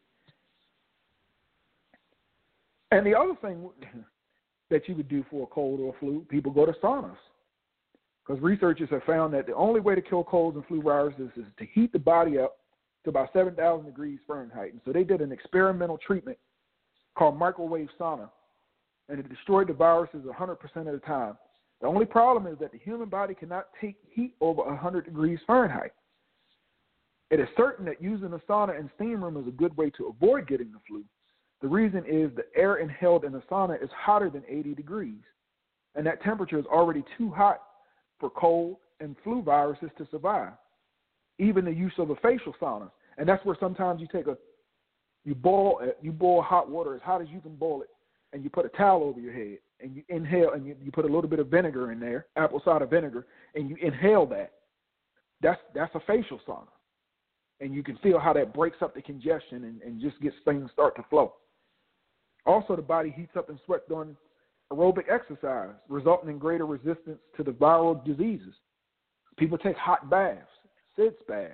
And the other thing that you would do for a cold or a flu, people go to saunas. Because researchers have found that the only way to kill colds and flu viruses is to heat the body up to about seven thousand degrees Fahrenheit. And so they did an experimental treatment called microwave sauna, and it destroyed the viruses one hundred percent of the time. The only problem is that the human body cannot take heat over one hundred degrees Fahrenheit. It is certain that using a sauna and steam room is a good way to avoid getting the flu. The reason is the air inhaled in the sauna is hotter than eighty degrees, and that temperature is already too hot for cold and flu viruses to survive. even the use of a facial sauna. And that's where sometimes you take a, you boil, you boil hot water as hot as you can boil it, and you put a towel over your head, and you inhale, and you, you put a little bit of vinegar in there, apple cider vinegar, and you inhale that. That's that's a facial sauna. And you can feel how that breaks up the congestion and, and just gets things start to flow. Also, the body heats up and sweats during aerobic exercise, resulting in greater resistance to the viral diseases. People take hot baths, sitz baths.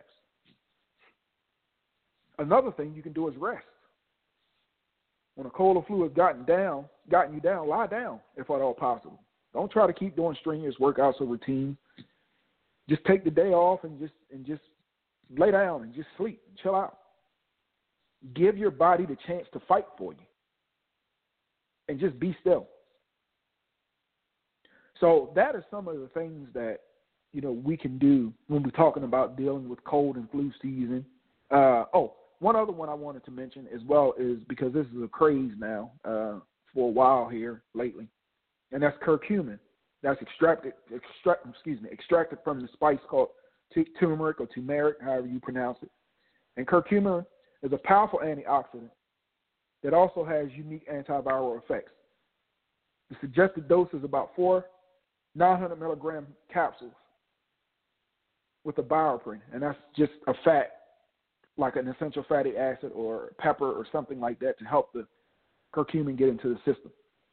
Another thing you can do is rest. When a cold or flu has gotten down, gotten you down, lie down if at all possible. Don't try to keep doing strenuous workouts or routines. Just take the day off and just and just lay down and just sleep and chill out. Give your body the chance to fight for you. And just be still. So that is some of the things that, you know, we can do when we're talking about dealing with cold and flu season. Uh, oh, one other one I wanted to mention as well is, because this is a craze now uh, for a while here lately, and that's curcumin. That's extracted, extract, excuse me, extracted from the spice called t- turmeric or turmeric, however you pronounce it. And curcumin is a powerful antioxidant that also has unique antiviral effects. The suggested dose is about four nine hundred milligram capsules with a BioPerine, and that's just a fat, like an essential fatty acid or pepper or something like that to help the curcumin get into the system.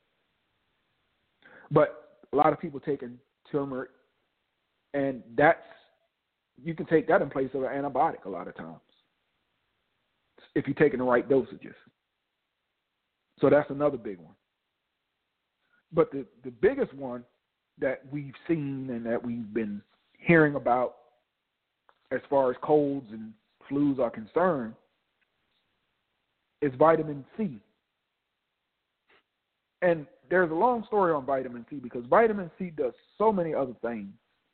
But a lot of people taking turmeric, and that's, you can take that in place of an antibiotic a lot of times if you're taking the right dosages. So that's another big one. But the, the biggest one that we've seen and that we've been hearing about as far as colds and flus are concerned is vitamin C. And there's a long story on vitamin C, because vitamin C does so many other things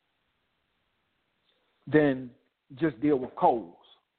than just deal with colds.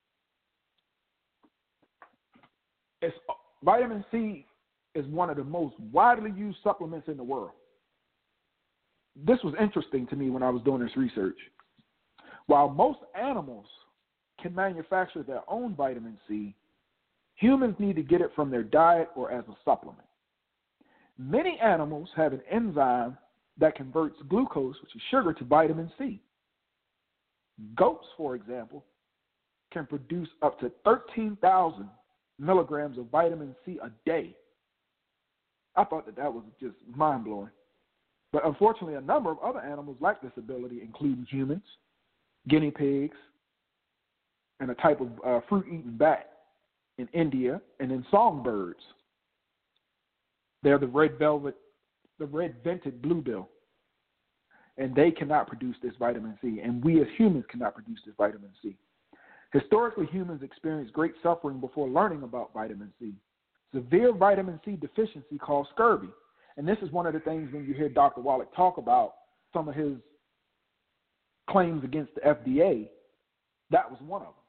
It's, vitamin C is one of the most widely used supplements in the world. This was interesting to me when I was doing this research. While most animals can manufacture their own vitamin C, humans need to get it from their diet or as a supplement. Many animals have an enzyme that converts glucose, which is sugar, to vitamin C. Goats, for example, can produce up to thirteen thousand milligrams of vitamin C a day. I thought that that was just mind-blowing. But unfortunately, a number of other animals lack this ability, including humans, guinea pigs, and a type of uh, fruit-eating bat in India, and then songbirds. They're the red velvet, the red-vented bluebill, and they cannot produce this vitamin C, and we as humans cannot produce this vitamin C. Historically, humans experienced great suffering before learning about vitamin C. Severe vitamin C deficiency caused scurvy, and this is one of the things when you hear Doctor Wallach talk about some of his claims against the F D A, that was one of them.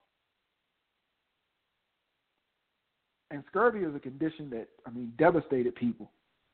And scurvy is a condition that, I mean, devastated people.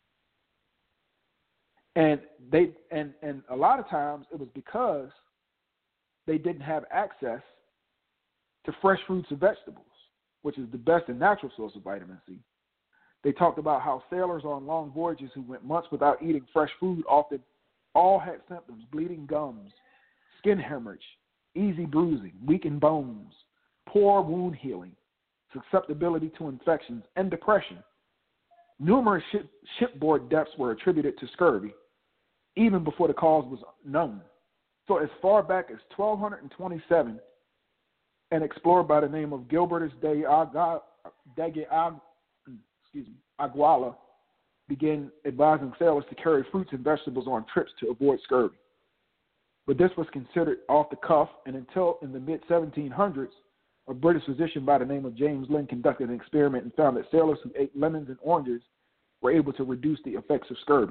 And they and, and a lot of times it was because they didn't have access to fresh fruits and vegetables, which is the best and natural source of vitamin C. They talked about how sailors on long voyages who went months without eating fresh food often all had symptoms: bleeding gums, skin hemorrhage, easy bruising, weakened bones, poor wound healing, susceptibility to infections, and depression. Numerous ship, shipboard deaths were attributed to scurvy, even before the cause was known. So as far back as twelve twenty-seven, an explorer by the name of Gilbertus de Aga, de Aga, excuse me, Aguala began advising sailors to carry fruits and vegetables on trips to avoid scurvy. But this was considered off the cuff, and until in the mid seventeen hundreds, a British physician by the name of James Lind conducted an experiment and found that sailors who ate lemons and oranges were able to reduce the effects of scurvy.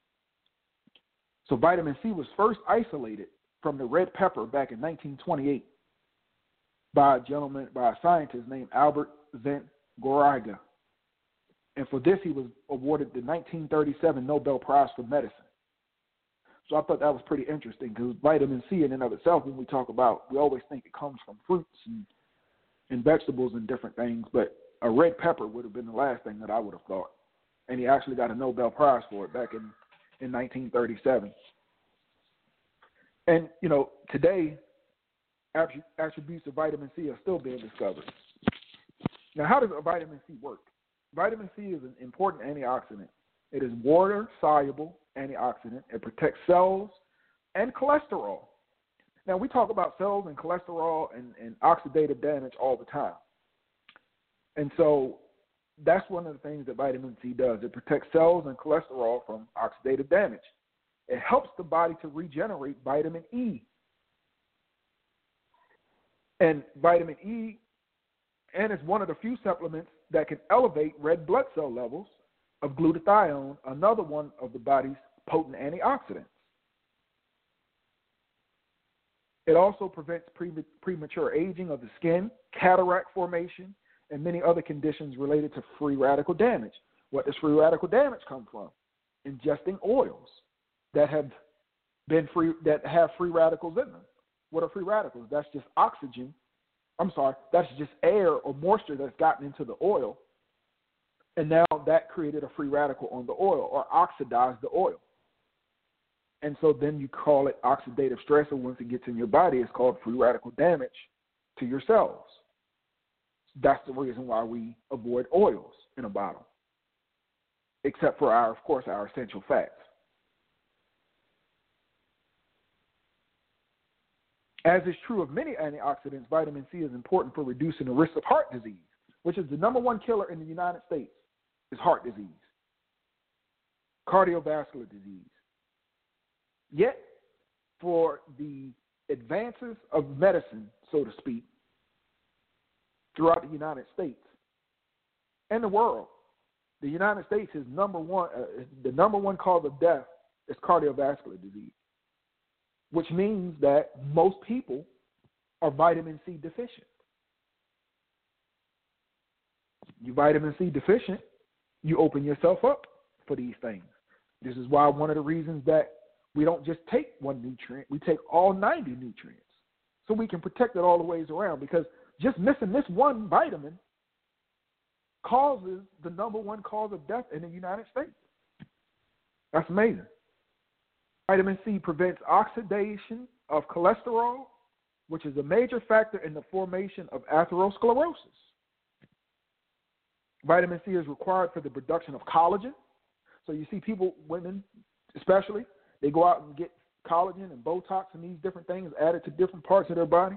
So vitamin C was first isolated from the red pepper back in nineteen twenty-eight by a gentleman, by a scientist named Albert Zent Goraga. And for this, he was awarded the nineteen thirty-seven Nobel Prize for Medicine. So I thought that was pretty interesting because vitamin C in and of itself, when we talk about, we always think it comes from fruits and, and vegetables and different things, but a red pepper would have been the last thing that I would have thought. And he actually got a Nobel Prize for it back in, in nineteen thirty-seven. And, you know, today, attributes of vitamin C are still being discovered. Now, how does a vitamin C work? Vitamin C is an important antioxidant. It is water-soluble antioxidant. It protects cells and cholesterol. Now, we talk about cells and cholesterol and, and oxidative damage all the time. And so that's one of the things that vitamin C does. It protects cells and cholesterol from oxidative damage. It helps the body to regenerate vitamin E. And vitamin E, and it's one of the few supplements that can elevate red blood cell levels of glutathione, another one of the body's potent antioxidants. It also prevents pre- premature aging of the skin, cataract formation, and many other conditions related to free radical damage. What does free radical damage come from? Ingesting oils that have been free, that have free radicals in them. What are free radicals? That's just oxygen. I'm sorry, that's just air or moisture that's gotten into the oil, and now that created a free radical on the oil or oxidized the oil. And so then you call it oxidative stress, or once it gets in your body, it's called free radical damage to your cells. That's the reason why we avoid oils in a bottle, except for our, of course, our essential fats. As is true of many antioxidants, vitamin C is important for reducing the risk of heart disease, which is the number one killer in the United States, is heart disease, cardiovascular disease. Yet, for the advances of medicine, so to speak, throughout the United States and the world, the United States is number one. Uh, the number one cause of death is cardiovascular disease, which means that most people are vitamin C deficient. You vitamin C deficient, you open yourself up for these things. This is why one of the reasons that we don't just take one nutrient, we take all ninety nutrients, so we can protect it all the ways around, because just missing this one vitamin causes the number one cause of death in the United States. That's amazing. Vitamin C prevents oxidation of cholesterol, which is a major factor in the formation of atherosclerosis. Vitamin C is required for the production of collagen. So you see people, women especially, they go out and get collagen and Botox and these different things added to different parts of their body.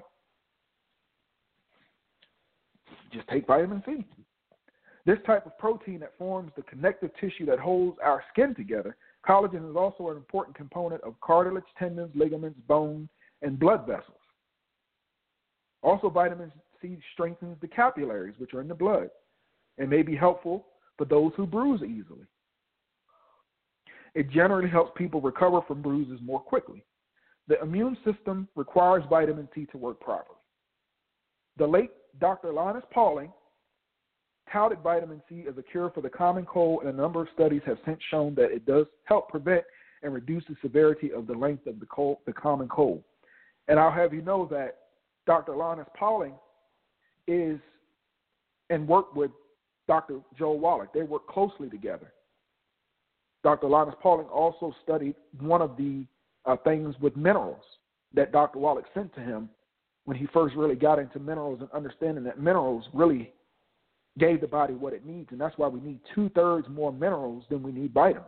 Just take vitamin C. This type of protein that forms the connective tissue that holds our skin together. Collagen is also an important component of cartilage, tendons, ligaments, bone, and blood vessels. Also, vitamin C strengthens the capillaries, which are in the blood, and may be helpful for those who bruise easily. It generally helps people recover from bruises more quickly. The immune system requires vitamin C to work properly. The late Doctor Linus Pauling touted vitamin C as a cure for the common cold, and a number of studies have since shown that it does help prevent and reduce the severity of the length of the cold, the common cold. And I'll have you know that Doctor Linus Pauling is and worked with Doctor Joel Wallach. They work closely together. Doctor Linus Pauling also studied one of the uh, things with minerals that Doctor Wallach sent to him when he first really got into minerals and understanding that minerals really gave the body what it needs, and that's why we need two-thirds more minerals than we need vitamins.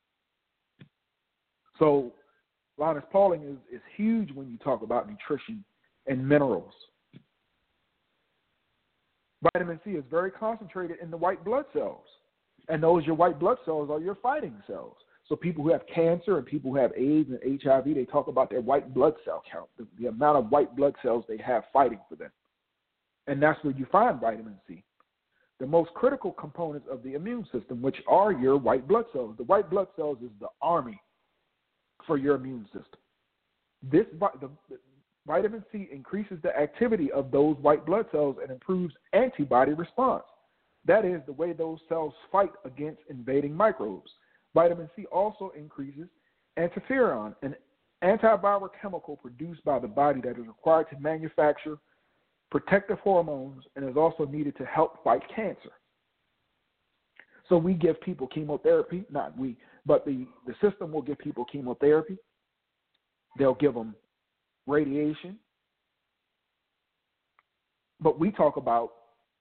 So Linus Pauling is, is huge when you talk about nutrition and minerals. Vitamin C is very concentrated in the white blood cells, and those your white blood cells are your fighting cells. So people who have cancer and people who have AIDS and H I V, they talk about their white blood cell count, the, the amount of white blood cells they have fighting for them. And that's where you find vitamin C. The most critical components of the immune system, which are your white blood cells. The white blood cells is the army for your immune system. This the, the vitamin C increases the activity of those white blood cells and improves antibody response. That is the way those cells fight against invading microbes. Vitamin C also increases Interferon, an antiviral chemical produced by the body that is required to manufacture protective hormones and is also needed to help fight cancer. So we give people chemotherapy, not we, but the, the system will give people chemotherapy. They'll give them radiation. But we talk about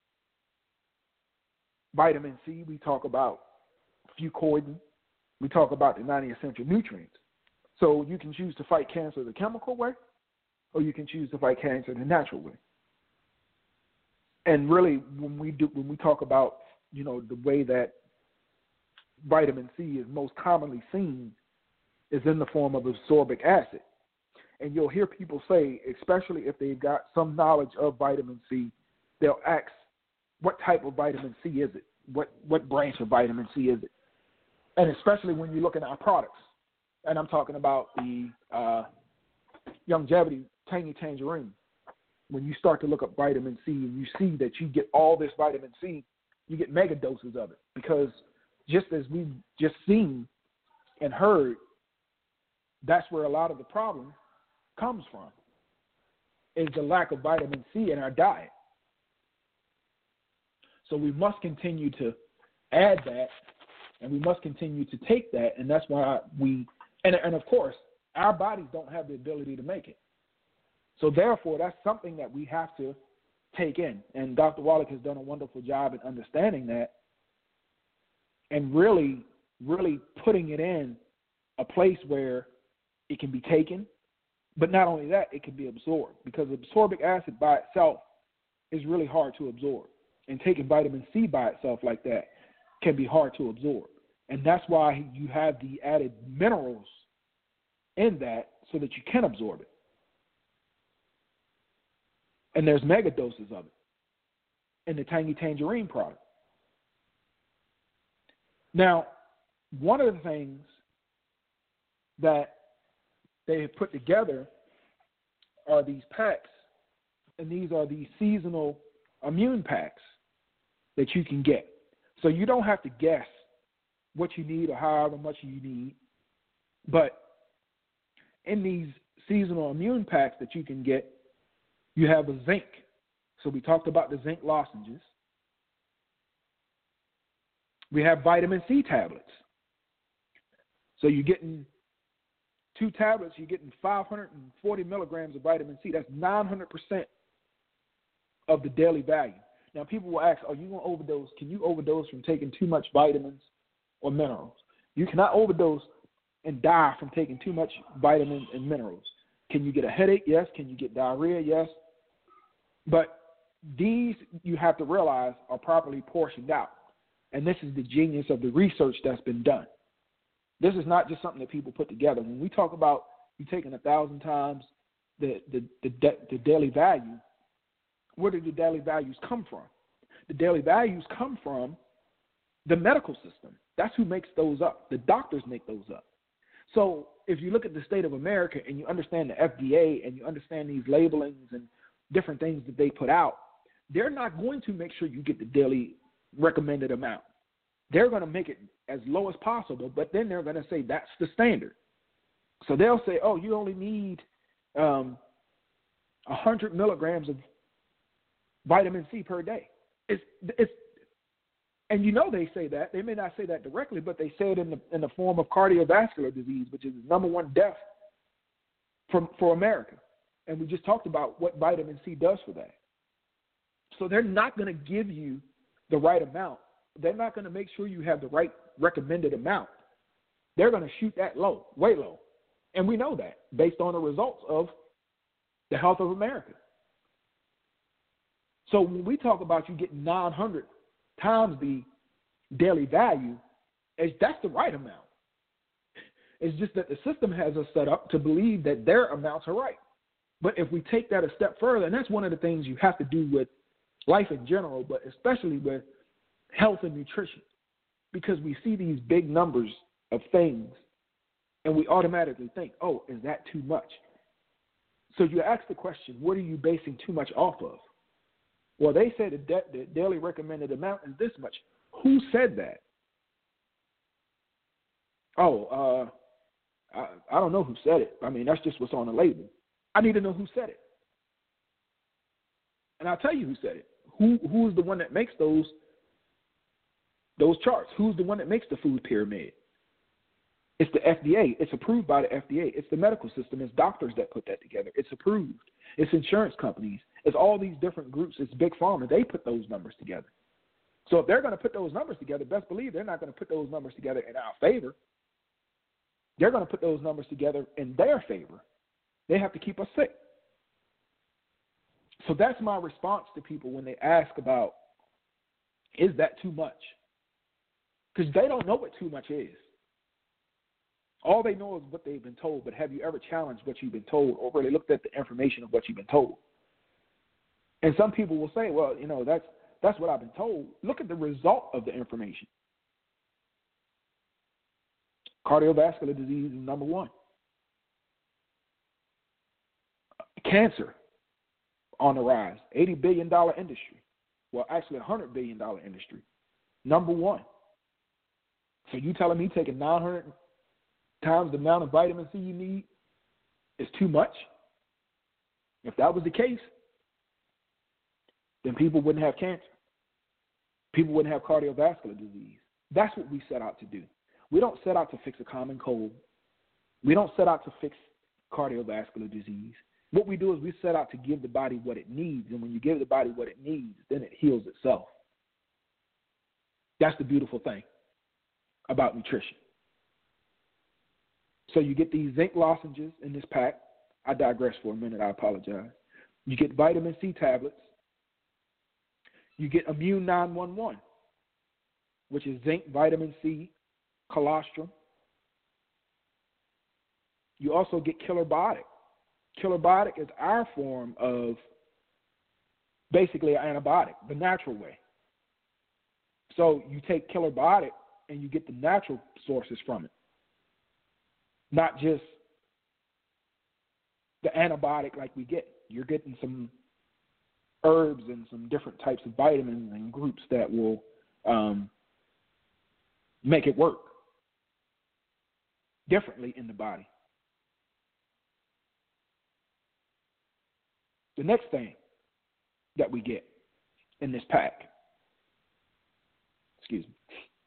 vitamin C, we talk about fucoidan, we talk about the ninety essential nutrients. So you can choose to fight cancer the chemical way, or you can choose to fight cancer the natural way. And really, when we do, when we talk about, you know, the way that vitamin C is most commonly seen is in the form of ascorbic acid. And you'll hear people say, especially if they've got some knowledge of vitamin C, they'll ask, what type of vitamin C is it? What what branch of vitamin C is it? And especially when you look at our products, and I'm talking about the uh, Longevity Tangy Tangerine. When you start to look up vitamin C and you see that you get all this vitamin C, you get mega doses of it. Because just as we've just seen and heard, that's where a lot of the problem comes from, is the lack of vitamin C in our diet. So we must continue to add that, and we must continue to take that, and that's why we, and, and of course, our bodies don't have the ability to make it. So therefore, that's something that we have to take in, and Doctor Wallach has done a wonderful job in understanding that and really, really putting it in a place where it can be taken, but not only that, it can be absorbed, because ascorbic acid by itself is really hard to absorb. And taking vitamin C by itself like that can be hard to absorb. And that's why you have the added minerals in that so that you can absorb it. And there's mega doses of it in the Tangy Tangerine product. Now, one of the things that they have put together are these packs, and these are the seasonal immune packs that you can get. So you don't have to guess what you need or however much you need, but in these seasonal immune packs that you can get, you have a zinc. So we talked about the zinc lozenges. We have vitamin C tablets. So you're getting two tablets, you're getting five hundred forty milligrams of vitamin C. That's nine hundred percent of the daily value. Now, people will ask, are you going to overdose? Can you overdose from taking too much vitamins or minerals? You cannot overdose and die from taking too much vitamins and minerals. Can you get a headache? Yes. Can you get diarrhea? Yes. But these, you have to realize, are properly portioned out. And this is the genius of the research that's been done. This is not just something that people put together. When we talk about you taking a thousand times the, the, the, the daily value, where do the daily values come from? The daily values come from the medical system. That's who makes those up. The doctors make those up. So if you look at the state of America and you understand the F D A and you understand these labelings and different things that they put out, they're not going to make sure you get the daily recommended amount. They're going to make it as low as possible, but then they're going to say that's the standard. So they'll say, oh, you only need um, one hundred milligrams of vitamin C per day. It's, it's, and you know they say that. They may not say that directly, but they say it in the in the form of cardiovascular disease, which is the number one death for, for America. And we just talked about what vitamin C does for that. So they're not going to give you the right amount. They're not going to make sure you have the right recommended amount. They're going to shoot that low, way low. And we know that based on the results of the health of America. So when we talk about you getting nine hundred times the daily value, that's the right amount. It's just that the system has us set up to believe that their amounts are right. But if we take that a step further, and that's one of the things you have to do with life in general, but especially with health and nutrition, because we see these big numbers of things and we automatically think, oh, is that too much? So you ask the question, what are you basing too much off of? Well, they said the, de- the daily recommended amount is this much. Who said that? Oh, uh, I, I don't know who said it. I mean, that's just what's on the label. I need to know who said it. And I'll tell you who said it. Who Who's the one that makes those those charts? Who's the one that makes the food pyramid? It's the F D A. It's approved by the F D A. It's the medical system. It's doctors that put that together. It's approved. It's insurance companies. It's all these different groups. It's Big Pharma. They put those numbers together. So if they're going to put those numbers together, best believe they're not going to put those numbers together in our favor. They're going to put those numbers together in their favor. They have to keep us sick. So that's my response to people when they ask about, is that too much? Because they don't know what too much is. All they know is what they've been told, but have you ever challenged what you've been told or really looked at the information of what you've been told? And some people will say, well, you know, that's that's what I've been told. Look at the result of the information. Cardiovascular disease is number one. Cancer on the rise, eighty billion dollars industry. Well, actually one hundred billion dollars industry. Number one. So you telling me taking nine hundred times the amount of vitamin C you need is too much? If that was the case, then people wouldn't have cancer. People wouldn't have cardiovascular disease. That's what we set out to do. We don't set out to fix a common cold. We don't set out to fix cardiovascular disease. What we do is we set out to give the body what it needs, and when you give the body what it needs, then it heals itself. That's the beautiful thing about nutrition. So you get these zinc lozenges in this pack. I digress for a minute. I apologize. You get vitamin C tablets. You get Immune nine one one, which is zinc, vitamin C, colostrum. You also get Killer Biotic. Killer Biotic is our form of basically an antibiotic, the natural way. So you take Killer Biotic and you get the natural sources from it, not just the antibiotic like we get. You're getting some herbs and some different types of vitamins and groups that will um, make it work differently in the body. The next thing that we get in this pack, excuse me,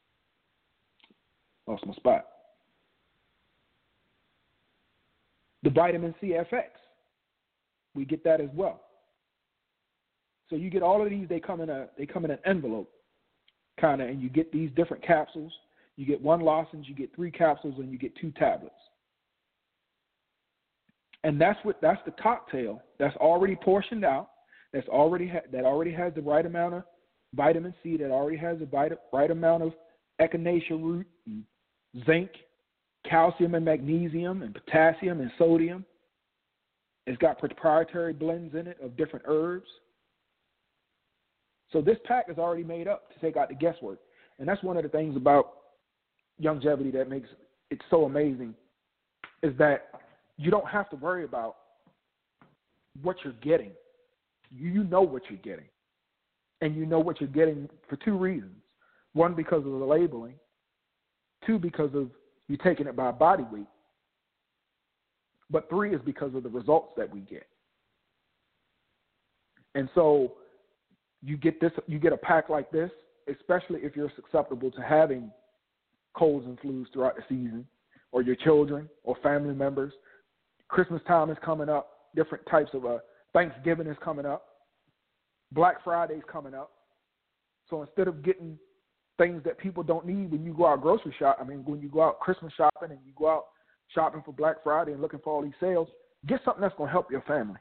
lost my spot. The vitamin C F X, we get that as well. So you get all of these. They come in a they come in an envelope, kind of, and you get these different capsules. You get one lozenge, you get three capsules, and you get two tablets. And that's what that's the cocktail that's already portioned out. That's already ha- that already has the right amount of vitamin C. That already has the right, right amount of echinacea root, and zinc, calcium, and magnesium, and potassium and sodium. It's got proprietary blends in it of different herbs. So this pack is already made up to take out the guesswork. And that's one of the things about longevity that makes it so amazing, is that you don't have to worry about what you're getting. You know what you're getting. And you know what you're getting for two reasons. One, because of the labeling. Two, because of you taking it by body weight. But three is because of the results that we get. And so you get this, you get a pack like this, especially if you're susceptible to having colds and flus throughout the season, or your children or family members. Christmas time is coming up. Different types of uh, Thanksgiving is coming up. Black Friday is coming up. So instead of getting things that people don't need when you go out grocery shop, I mean, when you go out Christmas shopping and you go out shopping for Black Friday and looking for all these sales, get something that's going to help your family.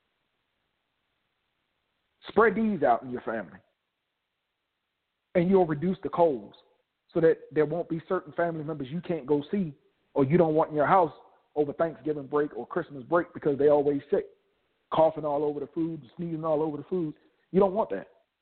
Spread these out in your family. And you'll reduce the colds so that there won't be certain family members you can't go see or you don't want in your house over Thanksgiving break or Christmas break because they always sick, coughing all over the food, sneezing all over the food. You don't want that.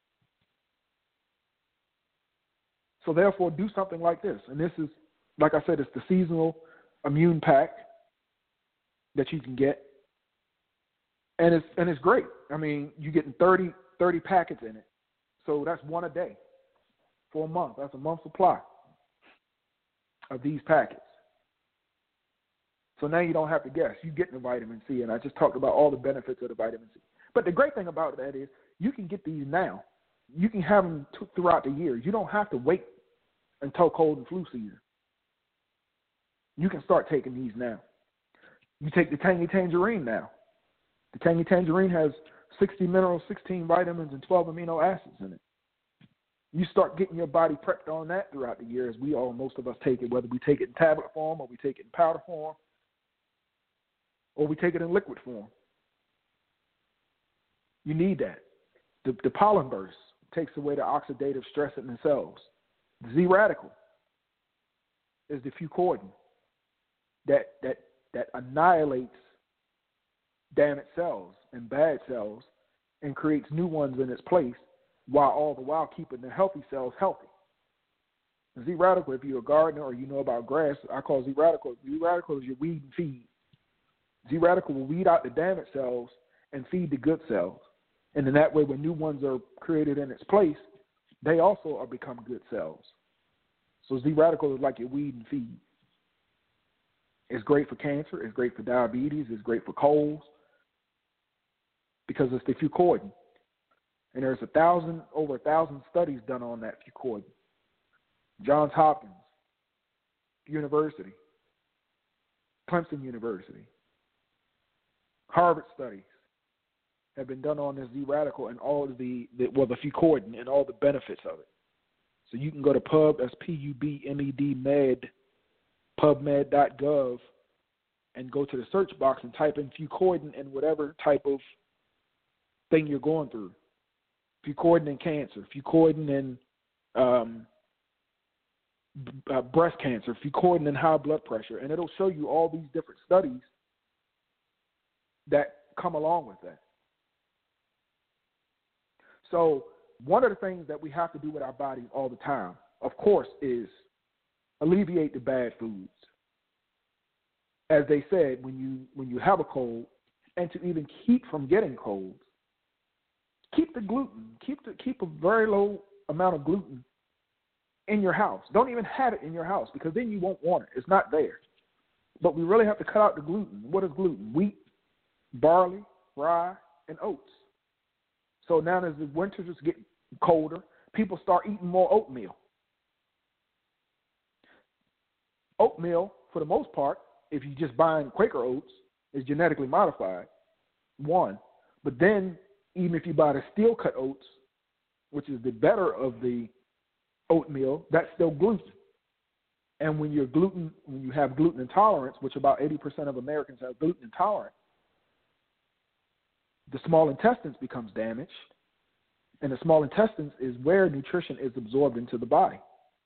So therefore, do something like this. And this is, like I said, it's the seasonal immune pack that you can get. And it's and it's great. I mean, you're getting thirty, thirty packets in it. So that's one a day for a month. That's a month's supply of these packets. So now you don't have to guess. You get the vitamin C, and I just talked about all the benefits of the vitamin C. But the great thing about that is you can get these now. You can have them t- throughout the year. You don't have to wait until cold and flu season. You can start taking these now. You take the Tangy Tangerine now. The Tangy Tangerine has sixty minerals, sixteen vitamins, and twelve amino acids in it. You start getting your body prepped on that throughout the year, as we all, most of us take it, whether we take it in tablet form or we take it in powder form or we take it in liquid form. You need that. The, the pollen burst takes away the oxidative stress in the cells. The Z radical is the fucoidan that that that annihilates damaged cells and bad cells and creates new ones in its place, while all the while keeping the healthy cells healthy. Z radical, if you're a gardener or you know about grass, I call Z radical. Z radical is your weed and feed. Z radical will weed out the damaged cells and feed the good cells. And in that way, when new ones are created in its place, they also are become good cells. So Z radical is like your weed and feed. It's great for cancer. It's great for diabetes. It's great for colds because it's the fucoidan. And there's a thousand, over a thousand studies done on that fucoidan. Johns Hopkins University, Clemson University, Harvard studies have been done on this Z radical and all of the, the well, the fucoidan and all the benefits of it. So you can go to pub, that's P U B M E D med, pubmed dot gov, and go to the search box and type in fucoidan and whatever type of thing you're going through. Fucoidan and cancer, fucoidan and um, b- uh, breast cancer, fucoidan and high blood pressure, and it'll show you all these different studies that come along with that. So one of the things that we have to do with our bodies all the time, of course, is alleviate the bad foods. As they said, when you when you have a cold, and to even keep from getting colds, keep the gluten. Keep the keep a very low amount of gluten in your house. Don't even have it in your house because then you won't want it. It's not there. But we really have to cut out the gluten. What is gluten? Wheat, barley, rye, and oats. So now as the winters get colder, people start eating more oatmeal. Oatmeal, for the most part, if you're just buying Quaker oats, is genetically modified, one. But then even if you buy the steel-cut oats, which is the better of the oatmeal, that's still gluten. And when you're gluten, when you have gluten intolerance, which about eighty percent of Americans have gluten intolerant, the small intestines becomes damaged, and the small intestines is where nutrition is absorbed into the body.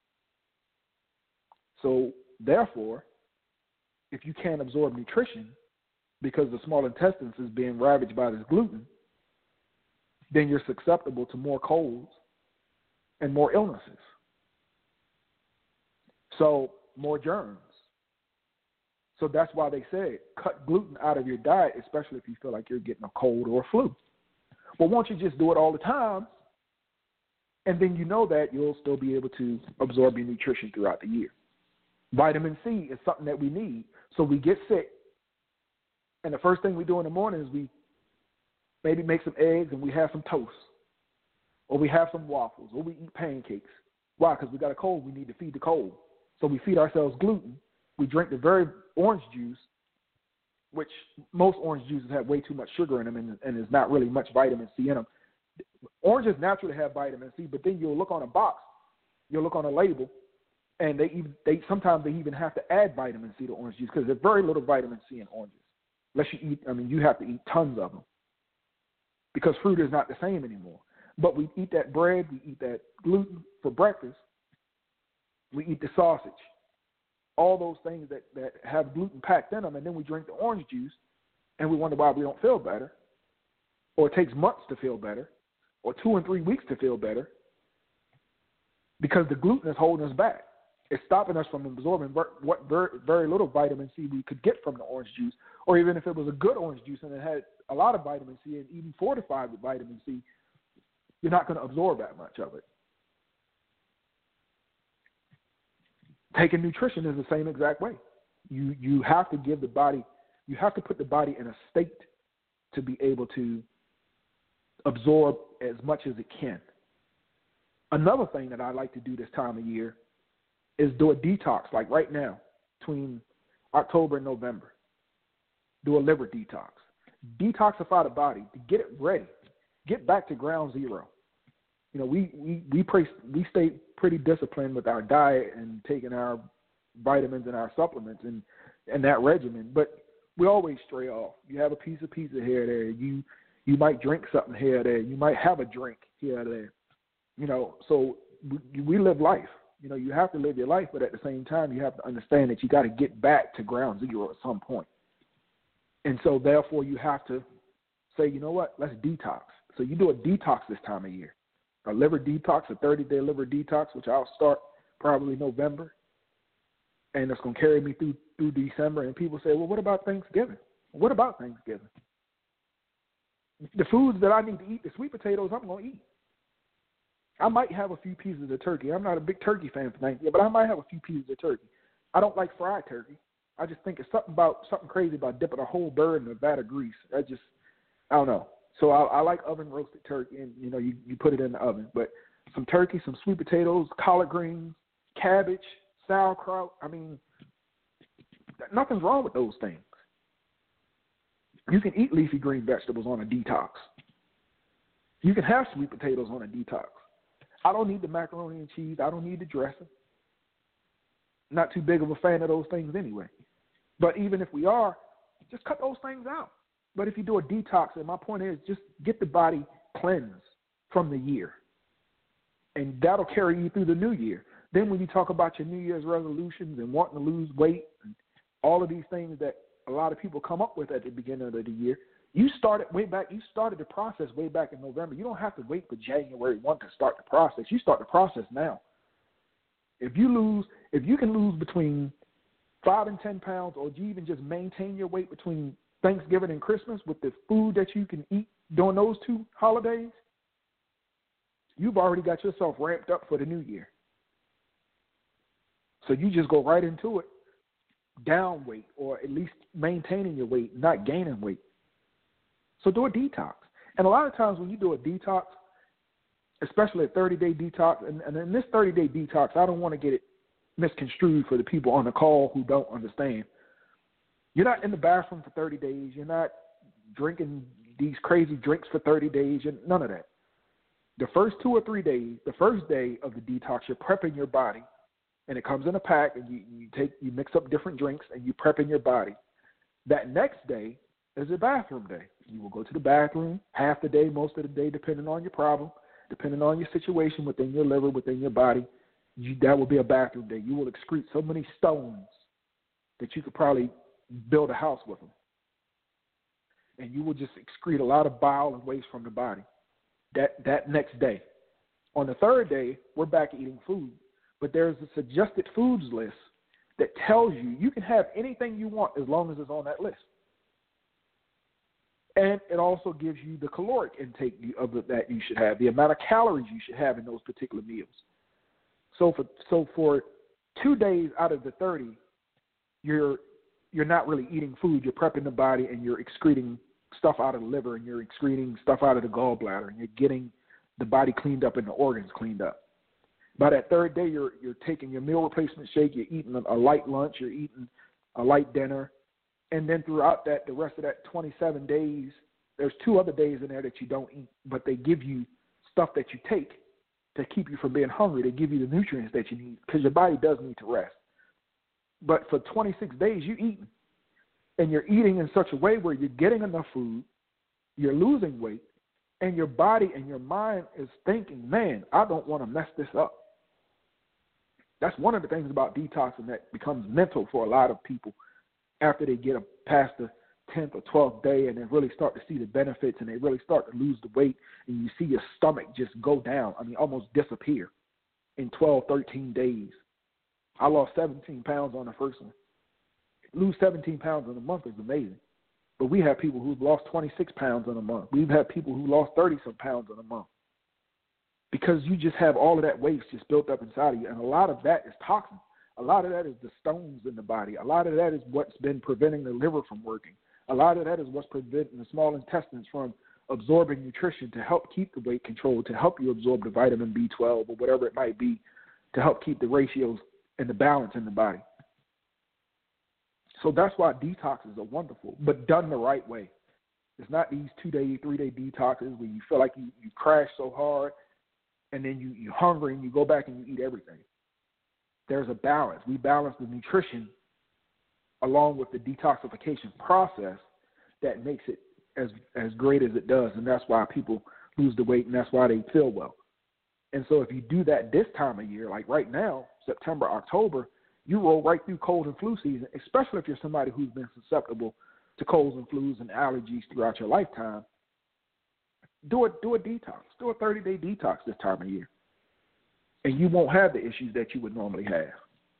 So therefore, if you can't absorb nutrition because the small intestines is being ravaged by this gluten, then you're susceptible to more colds and more illnesses. So more germs. So that's why they say cut gluten out of your diet, especially if you feel like you're getting a cold or a flu. Well, won't you just do it all the time, and then you know that you'll still be able to absorb your nutrition throughout the year. Vitamin C is something that we need. So we get sick, and the first thing we do in the morning is we maybe make some eggs and we have some toast, or we have some waffles, or we eat pancakes. Why? Because we got a cold. We need to feed the cold. So we feed ourselves gluten. We drink the very orange juice, which most orange juices have way too much sugar in them, and, and there's not really much vitamin C in them. Oranges naturally have vitamin C, but then you'll look on a box, you'll look on a label, and they even they sometimes they even have to add vitamin C to orange juice because there's very little vitamin C in oranges. Unless you eat, I mean, you have to eat tons of them because fruit is not the same anymore. But we eat that bread, we eat that gluten for breakfast, we eat the sausage, all those things that, that have gluten packed in them, and then we drink the orange juice, and we wonder why we don't feel better, or it takes months to feel better, or two and three weeks to feel better, because the gluten is holding us back. It's stopping us from absorbing ver- what very, very little vitamin C we could get from the orange juice, or even if it was a good orange juice and it had a lot of vitamin C and even fortified with vitamin C, you're not going to absorb that much of it. Taking nutrition is the same exact way. you you have to give the body, you have to put the body in a state to be able to absorb as much as it can. Another thing that I like to do this time of year is do a detox, like right now, between October and November. Do a liver detox. Detoxify the body to get it ready. Get back to ground zero. You know, we we we, pray, we stay pretty disciplined with our diet and taking our vitamins and our supplements and, and that regimen, but we always stray off. You have a piece of pizza here or there. You you might drink something here or there. You might have a drink here or there. You know, so we, we live life. You know, you have to live your life, but at the same time, you have to understand that you got to get back to ground zero at some point. And so, therefore, you have to say, you know what, let's detox. So you do a detox this time of year, a liver detox, a thirty-day liver detox, which I'll start probably November, and it's going to carry me through through December. And people say, well, what about Thanksgiving? What about Thanksgiving? The foods that I need to eat, the sweet potatoes, I'm going to eat. I might have a few pieces of turkey. I'm not a big turkey fan for Thanksgiving, but I might have a few pieces of turkey. I don't like fried turkey. I just think it's something about something crazy about dipping a whole bird in a vat of grease. I just, I don't know. So I, I like oven roasted turkey, and you know, you, you put it in the oven. But some turkey, some sweet potatoes, collard greens, cabbage, sauerkraut. I mean, nothing's wrong with those things. You can eat leafy green vegetables on a detox. You can have sweet potatoes on a detox. I don't need the macaroni and cheese. I don't need the dressing. Not too big of a fan of those things anyway. But even if we are, just cut those things out. But if you do a detox, and my point is just get the body cleansed from the year. And that'll carry you through the new year. Then when you talk about your New Year's resolutions and wanting to lose weight and all of these things that a lot of people come up with at the beginning of the year, you started way back. You started the process way back in November. You don't have to wait for January first to start the process. You start the process now. If you lose, if you can lose between five and ten pounds, or you even just maintain your weight between Thanksgiving and Christmas with the food that you can eat during those two holidays, you've already got yourself ramped up for the new year. So you just go right into it, down weight, or at least maintaining your weight, not gaining weight. So do a detox. And a lot of times when you do a detox, especially a thirty-day detox, and, and in this thirty-day detox, I don't want to get it misconstrued for the people on the call who don't understand. You're not in the bathroom for thirty days. You're not drinking these crazy drinks for thirty days. You're, none of that. The first two or three days, the first day of the detox, you're prepping your body, and it comes in a pack, and you, you take you mix up different drinks, and you prepping your body. That next day is a bathroom day. You will go to the bathroom half the day, most of the day, depending on your problem, depending on your situation within your liver, within your body. You, that will be a bathroom day. You will excrete so many stones that you could probably build a house with them. And you will just excrete a lot of bile and waste from the body that, that next day. On the third day, we're back eating food. But there's a suggested foods list that tells you you can have anything you want as long as it's on that list. And it also gives you the caloric intake of the, that you should have, the amount of calories you should have in those particular meals. So for so for two days out of the thirty, you're you're not really eating food. You're prepping the body, and you're excreting stuff out of the liver, and you're excreting stuff out of the gallbladder, and you're getting the body cleaned up and the organs cleaned up. By that third day, you're you're taking your meal replacement shake. You're eating a, a light lunch. You're eating a light dinner. And then throughout that, the rest of that twenty-seven days, there's two other days in there that you don't eat, but they give you stuff that you take to keep you from being hungry. They give you the nutrients that you need because your body does need to rest. But for twenty-six days, you're eating. And you're eating in such a way where you're getting enough food, you're losing weight, and your body and your mind is thinking, man, I don't want to mess this up. That's one of the things about detoxing that becomes mental for a lot of people after they get past the tenth or twelfth day, and they really start to see the benefits, and they really start to lose the weight, and you see your stomach just go down, I mean, almost disappear in twelve, thirteen days. I lost seventeen pounds on the first one. Lose seventeen pounds in a month is amazing. But we have people who've lost twenty-six pounds in a month. We've had people who lost thirty-some pounds in a month. Because you just have all of that waste just built up inside of you, and a lot of that is toxin. A lot of that is the stones in the body. A lot of that is what's been preventing the liver from working. A lot of that is what's preventing the small intestines from absorbing nutrition to help keep the weight controlled, to help you absorb the vitamin B twelve or whatever it might be, to help keep the ratios and the balance in the body. So that's why detoxes are wonderful, but done the right way. It's not these two-day, three-day detoxes where you feel like you, you crash so hard and then you, you're hungry and you go back and you eat everything. There's a balance. We balance the nutrition along with the detoxification process that makes it as as great as it does, and that's why people lose the weight and that's why they feel well. And so if you do that this time of year, like right now, September, October, you roll right through cold and flu season, especially if you're somebody who's been susceptible to colds and flus and allergies throughout your lifetime. Do a, do a detox. Do a thirty-day detox this time of year. And you won't have the issues that you would normally have.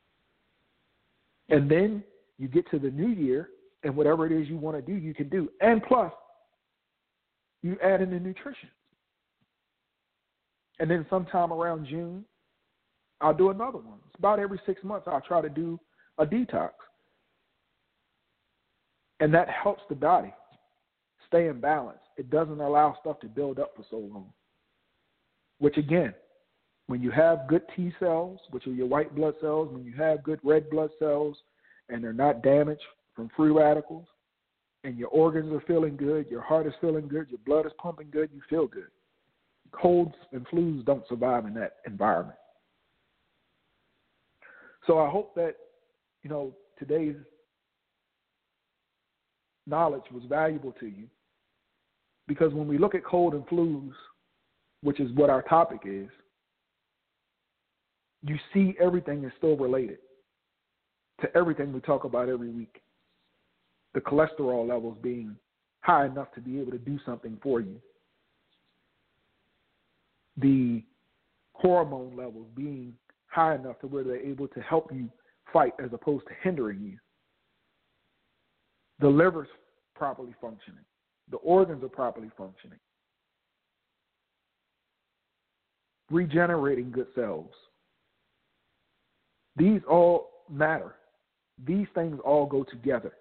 And then you get to the new year, and whatever it is you want to do, you can do. And plus, you add in the nutrition. And then sometime around June, I'll do another one. It's about every six months I'll try to do a detox. And that helps the body stay in balance. It doesn't allow stuff to build up for so long. Which, again, when you have good T cells, which are your white blood cells, when you have good red blood cells, and they're not damaged from free radicals, and your organs are feeling good, your heart is feeling good, your blood is pumping good, you feel good. Colds and flus don't survive in that environment. So I hope that, you know, today's knowledge was valuable to you, because when we look at cold and flus, which is what our topic is, you see everything is still related to everything we talk about every week. The cholesterol levels being high enough to be able to do something for you. The hormone levels being high enough to where they're able to help you fight as opposed to hindering you. The liver's properly functioning. The organs are properly functioning. Regenerating good cells. These all matter. These things all go together.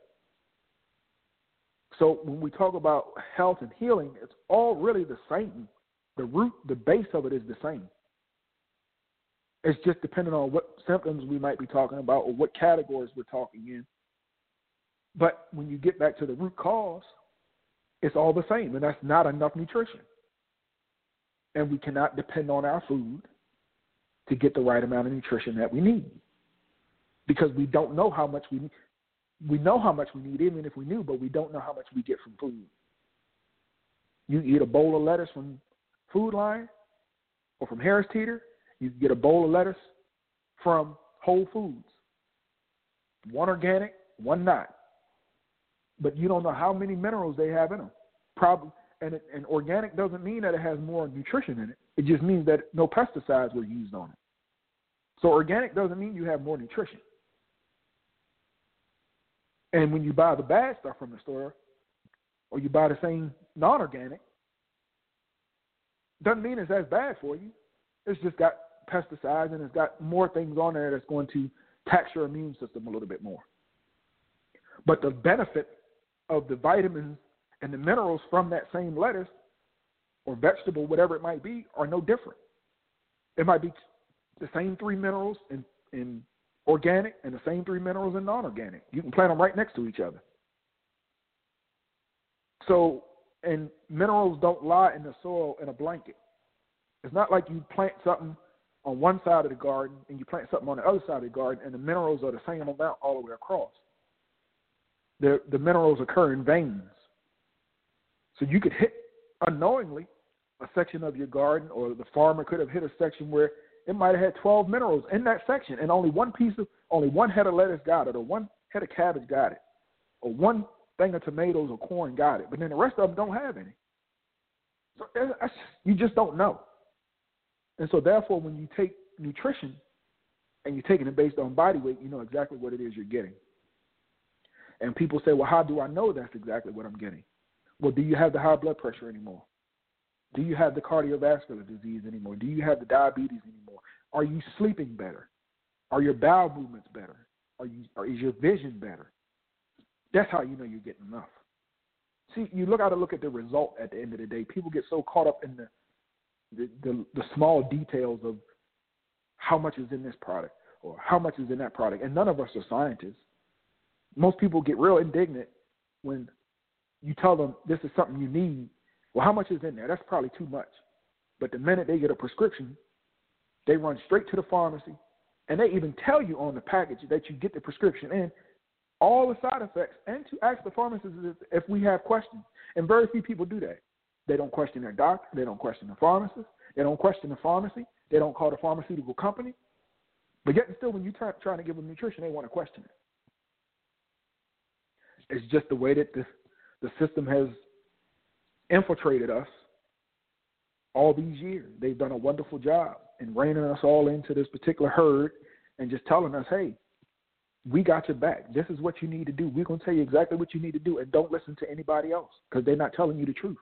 So when we talk about health and healing, it's all really the same. The root, the base of it is the same. It's just depending on what symptoms we might be talking about or what categories we're talking in. But when you get back to the root cause, it's all the same, and that's not enough nutrition. And we cannot depend on our food to get the right amount of nutrition that we need, because we don't know how much we need. We know how much we need, even if we knew, but we don't know how much we get from food. You eat a bowl of lettuce from Food Lion or from Harris Teeter, you get a bowl of lettuce from Whole Foods. One organic, one not. But you don't know how many minerals they have in them. Probably, and, it, and organic doesn't mean that it has more nutrition in it. It just means that no pesticides were used on it. So organic doesn't mean you have more nutrition. And when you buy the bad stuff from the store, or you buy the same non-organic, doesn't mean it's as bad for you. It's just got pesticides and it's got more things on there that's going to tax your immune system a little bit more. But the benefit of the vitamins and the minerals from that same lettuce or vegetable, whatever it might be, are no different. It might be the same three minerals in, in organic and the same three minerals in non-organic. You can plant them right next to each other. So, and minerals don't lie in the soil in a blanket. It's not like you plant something on one side of the garden and you plant something on the other side of the garden and the minerals are the same amount all the way across. The, the minerals occur in veins. So you could hit unknowingly a section of your garden, or the farmer could have hit a section where it might have had twelve minerals in that section, and only one piece of, only one head of lettuce got it, or one head of cabbage got it, or one thing of tomatoes or corn got it, but then the rest of them don't have any. So that's, you just don't know. And so therefore, when you take nutrition and you're taking it based on body weight, you know exactly what it is you're getting. And people say, well, how do I know that's exactly what I'm getting? Well, do you have the high blood pressure anymore? Do you have the cardiovascular disease anymore? Do you have the diabetes anymore? Are you sleeping better? Are your bowel movements better? Are you, or is your vision better? That's how you know you're getting enough. See, you look got to look at the result at the end of the day. People get so caught up in the the, the the small details of how much is in this product or how much is in that product, and none of us are scientists. Most people get real indignant when you tell them this is something you need. Well, how much is in there? That's probably too much. But the minute they get a prescription, they run straight to the pharmacy, and they even tell you on the package that you get the prescription in all the side effects, and to ask the pharmacist if we have questions. And very few people do that. They don't question their doctor. They don't question the pharmacist. They don't question the pharmacy. They don't call the pharmaceutical company. But yet and still, when you're try, trying to give them nutrition, they want to question it. It's just the way that the, the system has infiltrated us all these years. They've done a wonderful job in reining us all into this particular herd and just telling us, hey, we got your back. This is what you need to do. We're going to tell you exactly what you need to do, and don't listen to anybody else because they're not telling you the truth.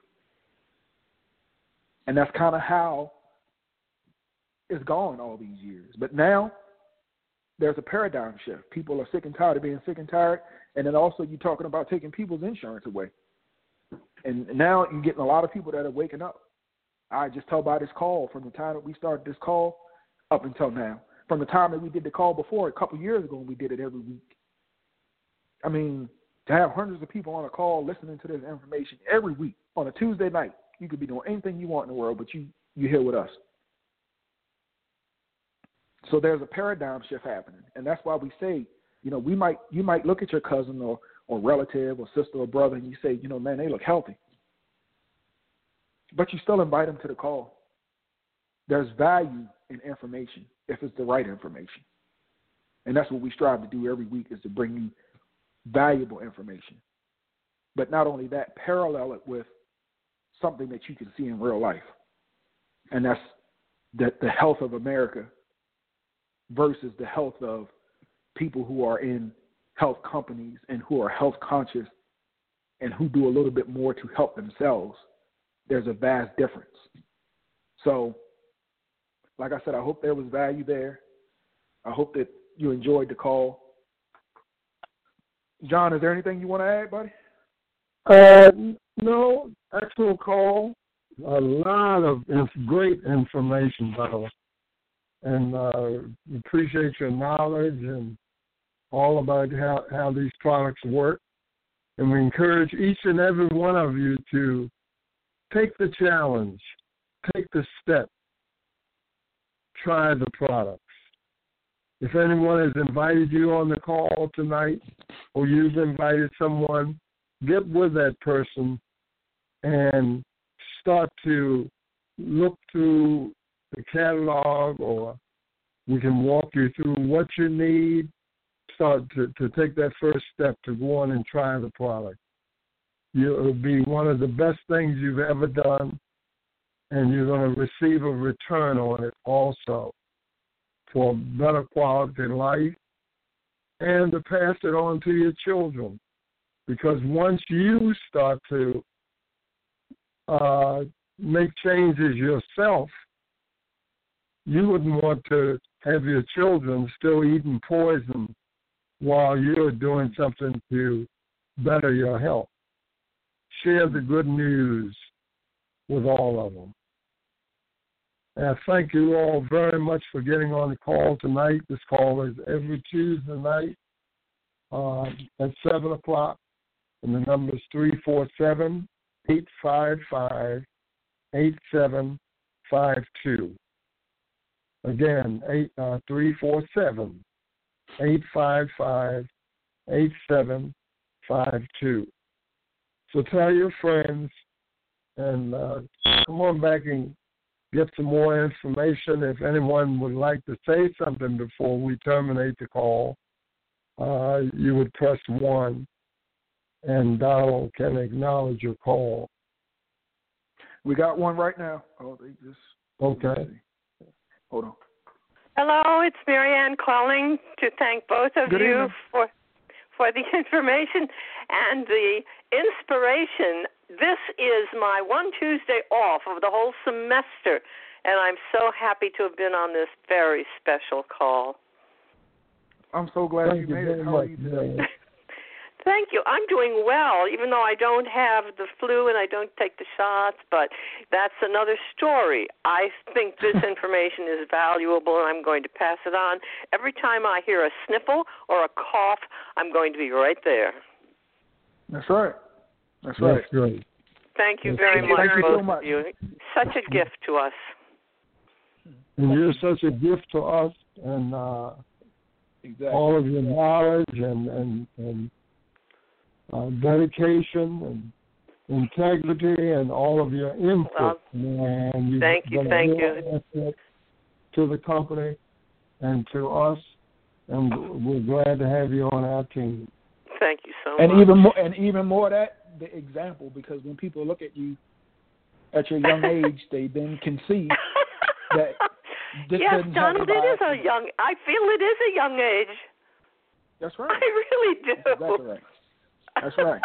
And that's kind of how it's gone all these years. But now there's a paradigm shift. People are sick and tired of being sick and tired, and then also you're talking about taking people's insurance away. And now you're getting a lot of people that are waking up. I just tell by this call from the time that we started this call up until now. From the time that we did the call before, a couple of years ago, when we did it every week. I mean, to have hundreds of people on a call listening to this information every week on a Tuesday night, you could be doing anything you want in the world, but you, you're here with us. So there's a paradigm shift happening, and that's why we say, you know, we might you might look at your cousin or, or relative or sister or brother, and you say, you know, man, they look healthy. But you still invite them to the call. There's value in information if it's the right information. And that's what we strive to do every week, is to bring you valuable information. But not only that, parallel it with something that you can see in real life. And that's the, the health of America versus the health of people who are in health companies and who are health conscious and who do a little bit more to help themselves. There's a vast difference. So, like I said, I hope there was value there. I hope that you enjoyed the call. John, is there anything you want to add, buddy? Uh, no, excellent call. A lot of great information, by the way. And uh, appreciate your knowledge and all about how, how these products work. And we encourage each and every one of you to take the challenge, take the step, try the products. If anyone has invited you on the call tonight, or you've invited someone, get with that person and start to look through the catalog, or we can walk you through what you need. Start to, to take that first step to go on and try the product. You, it'll be one of the best things you've ever done, and you're going to receive a return on it also for better quality of life and to pass it on to your children. Because once you start to uh, make changes yourself, you wouldn't want to have your children still eating poison while you're doing something to better your health. Share the good news with all of them. And thank you all very much for getting on the call tonight. This call is every Tuesday night uh, at seven o'clock. And the number is three four seven, eight five five, eight seven five two. Again, eight, uh, three four seven, eight five five, eight seven five two. So tell your friends and uh, come on back and get some more information. If anyone would like to say something before we terminate the call, uh, you would press one, and Donald can acknowledge your call. We got one right now. Oh, they just okay. Hold on. Hello, it's Marianne calling to thank both of Good you evening. for for the information and the inspiration. This is my one Tuesday off of the whole semester, and I'm so happy to have been on this very special call. I'm so glad Thank you you made very it. How are much, you today? Mary. Thank you. I'm doing well, even though I don't have the flu and I don't take the shots, but that's another story. I think this information is valuable, and I'm going to pass it on. Every time I hear a sniffle or a cough, I'm going to be right there. That's right. That's right. That's great. Thank you That's very great. much, Thank you both so much. of you. Such a gift to us. And you're such a gift to us, and uh, Exactly. all of your knowledge and and, and uh, dedication and integrity and all of your input. Well, and you've thank you, been a thank real you. asset to the company and to us, and we're glad to have you on our team. Thank you so And much. even more, and even more that the example, because when people look at you at your young age, they then can see that this yes, doesn't happen Donald, it by is a young. I feel it is a young age. That's right. I really do. That's exactly right. That's right.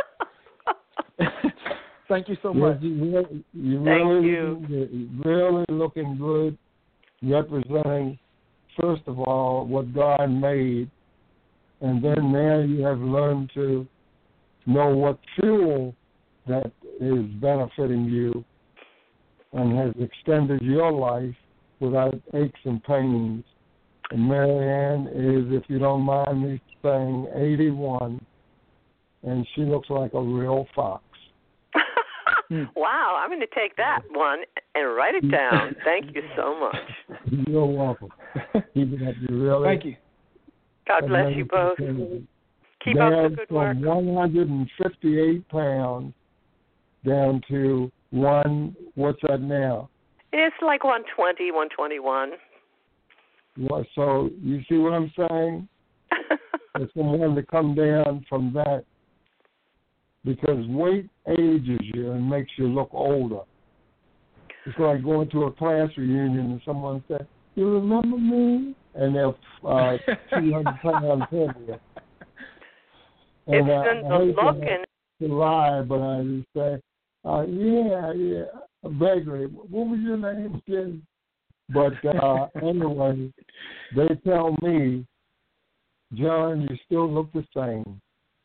Thank you so much. Yes, you really, you Thank really, you. really looking good, representing, first of all, what God made, and then now you have learned to know what fuel that is benefiting you and has extended your life without aches and pains. And Marianne is, if you don't mind me saying, eighty-one, and she looks like a real fox. Wow, I'm going to take that one and write it down. Thank you so much. You're welcome. Keep it up, you really. Thank you. God bless you both. Keep up the good work. From one hundred fifty-eight pounds down to one, what's that now? It's like one twenty, one twenty-one. Well, so you see what I'm saying? It's someone to come down from that, because weight ages you and makes you look older. It's like going to a class reunion and someone says, "You remember me?" And they're uh, two hundred pounds heavier. It's And uh, been I the hate look to, and to lie, but I just say, uh, "Yeah, yeah, vaguely. What was your name again?" But uh, anyway, they tell me, "John, you still look the same."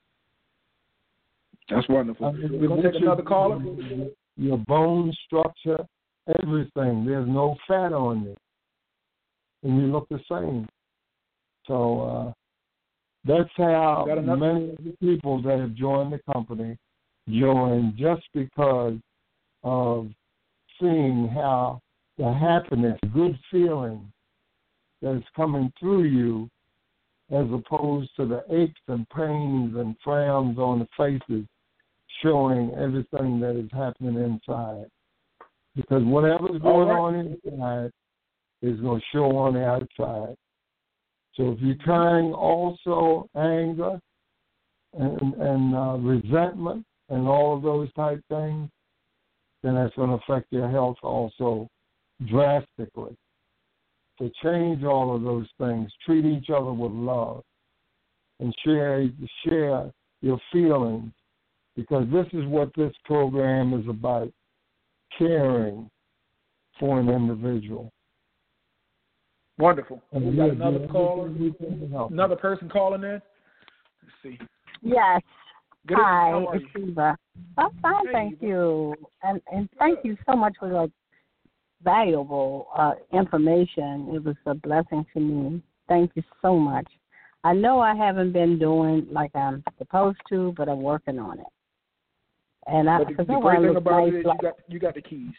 That's wonderful. I mean, We're going to take another caller. Your bone structure, everything. There's no fat on you. And you look the same. So uh, that's how many of the people that have joined the company join, just because of seeing how the happiness, good feeling that is coming through you, as opposed to the aches and pains and frowns on the faces, showing everything that is happening inside. Because whatever's going right. on inside is going to show on the outside. So if you're carrying also anger and, and uh, resentment and all of those type things, then that's going to affect your health also drastically. To change all of those things, treat each other with love, and share share your feelings, because this is what this program is about: caring for an individual. Wonderful. And We got another caller, another person calling in. Let's see. Yes. Good Hi, evening. How are it's you? Eva. I'm fine, Hey, thank Eva. you. And and thank you so much for the valuable uh, information. It was a blessing to me. Thank you so much. I know I haven't been doing like I'm supposed to, but I'm working on it. And I, But the, cause the I great wanna thing look about nice it is like, you got you got the keys.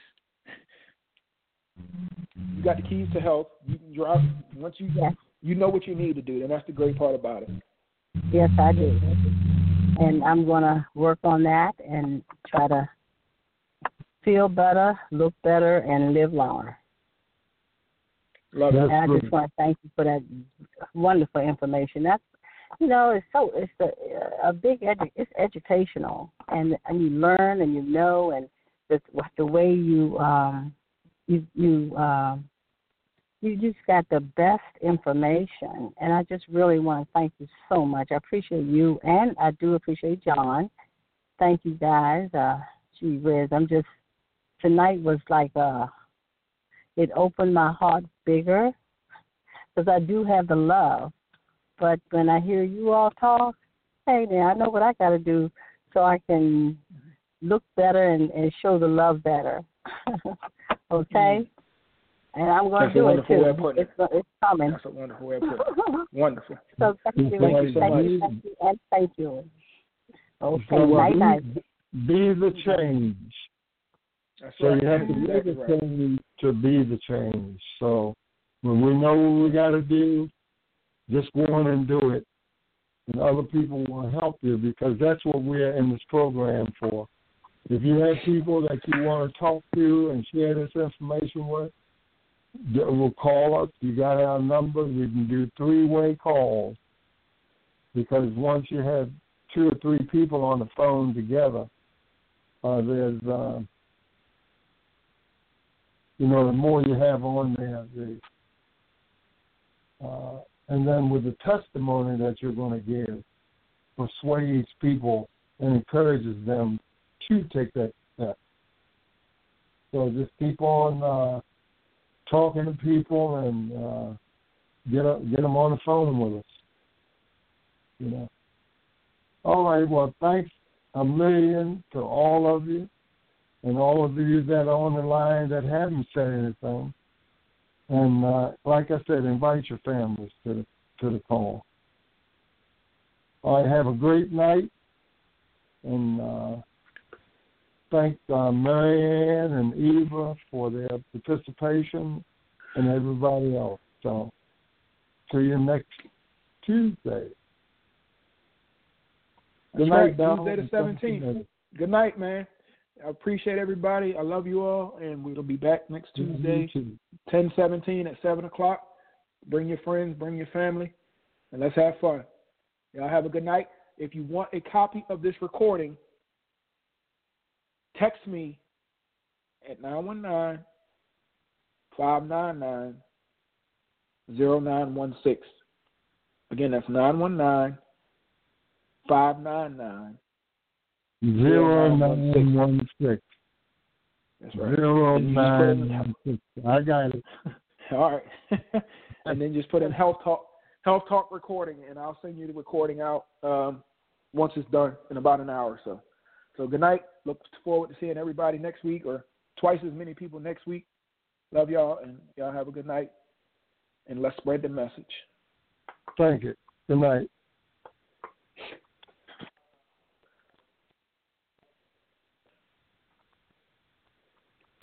You got the keys to health. You can drive once you yes, you know what you need to do, and that's the great part about it. yes, I do. And I'm gonna work on that and try to feel better, look better, and live longer. Love it. And I That's just want to thank you for that wonderful information. That's, you know, it's so it's a, a big edu- it's educational, and and you learn and you know, and the the way you um you you um you just got the best information, and I just really want to thank you so much. I appreciate you, and I do appreciate John. Thank you guys. Uh, gee whiz, I'm just tonight was like uh it opened my heart bigger, because I do have the love, But when I hear you all talk, hey, then I know what I got to do so I can look better and, and show the love better. Okay? Mm-hmm. And I'm going to do it, too. It. It's, it's coming. That's a wonderful way of putting it. Wonderful. So thank you. Thank you so thank much. You, thank you, and thank you. Okay, so, night, be, night. Be the change. That's so right. you have to be exactly the right. change to be the change. So when we know what we got to do, just go on and do it. And other people will help you because that's what we're in this program for. If you have people that you want to talk to and share this information with, we'll call us. You got our number. We can do three-way calls because once you have two or three people on the phone together, uh, there's, uh, you know, the more you have on there, the, uh, and then with the testimony that you're going to give, persuades people and encourages them to take that step. So just keep on uh, talking to people and uh, get a, get them on the phone with us. You know. All right. Well, thanks a million to all of you, and all of you that are on the line that haven't said anything. And uh, like I said, invite your families to the, to the call. All right, have a great night. And uh, thank uh, Marianne and Eva for their participation and everybody else. So, see you next Tuesday. That's right, Tuesday the seventeenth. Good night, man. I appreciate everybody. I love you all, and we'll be back next Tuesday, ten seventeen at seven o'clock. Bring your friends, bring your family, and let's have fun. Y'all have a good night. If you want a copy of this recording, text me at nine one nine, five nine nine, zero nine one six. Again, that's nine one nine, five nine nine, Zero nine one six. That's right. Zero nine one six. I got it. All right. And then just put in Health Talk, Health Talk recording, and I'll send you the recording out um, once it's done in about an hour or so. So good night. Look forward to seeing everybody next week, or twice as many people next week. Love y'all, and y'all have a good night. And let's spread the message. Thank you. Good night.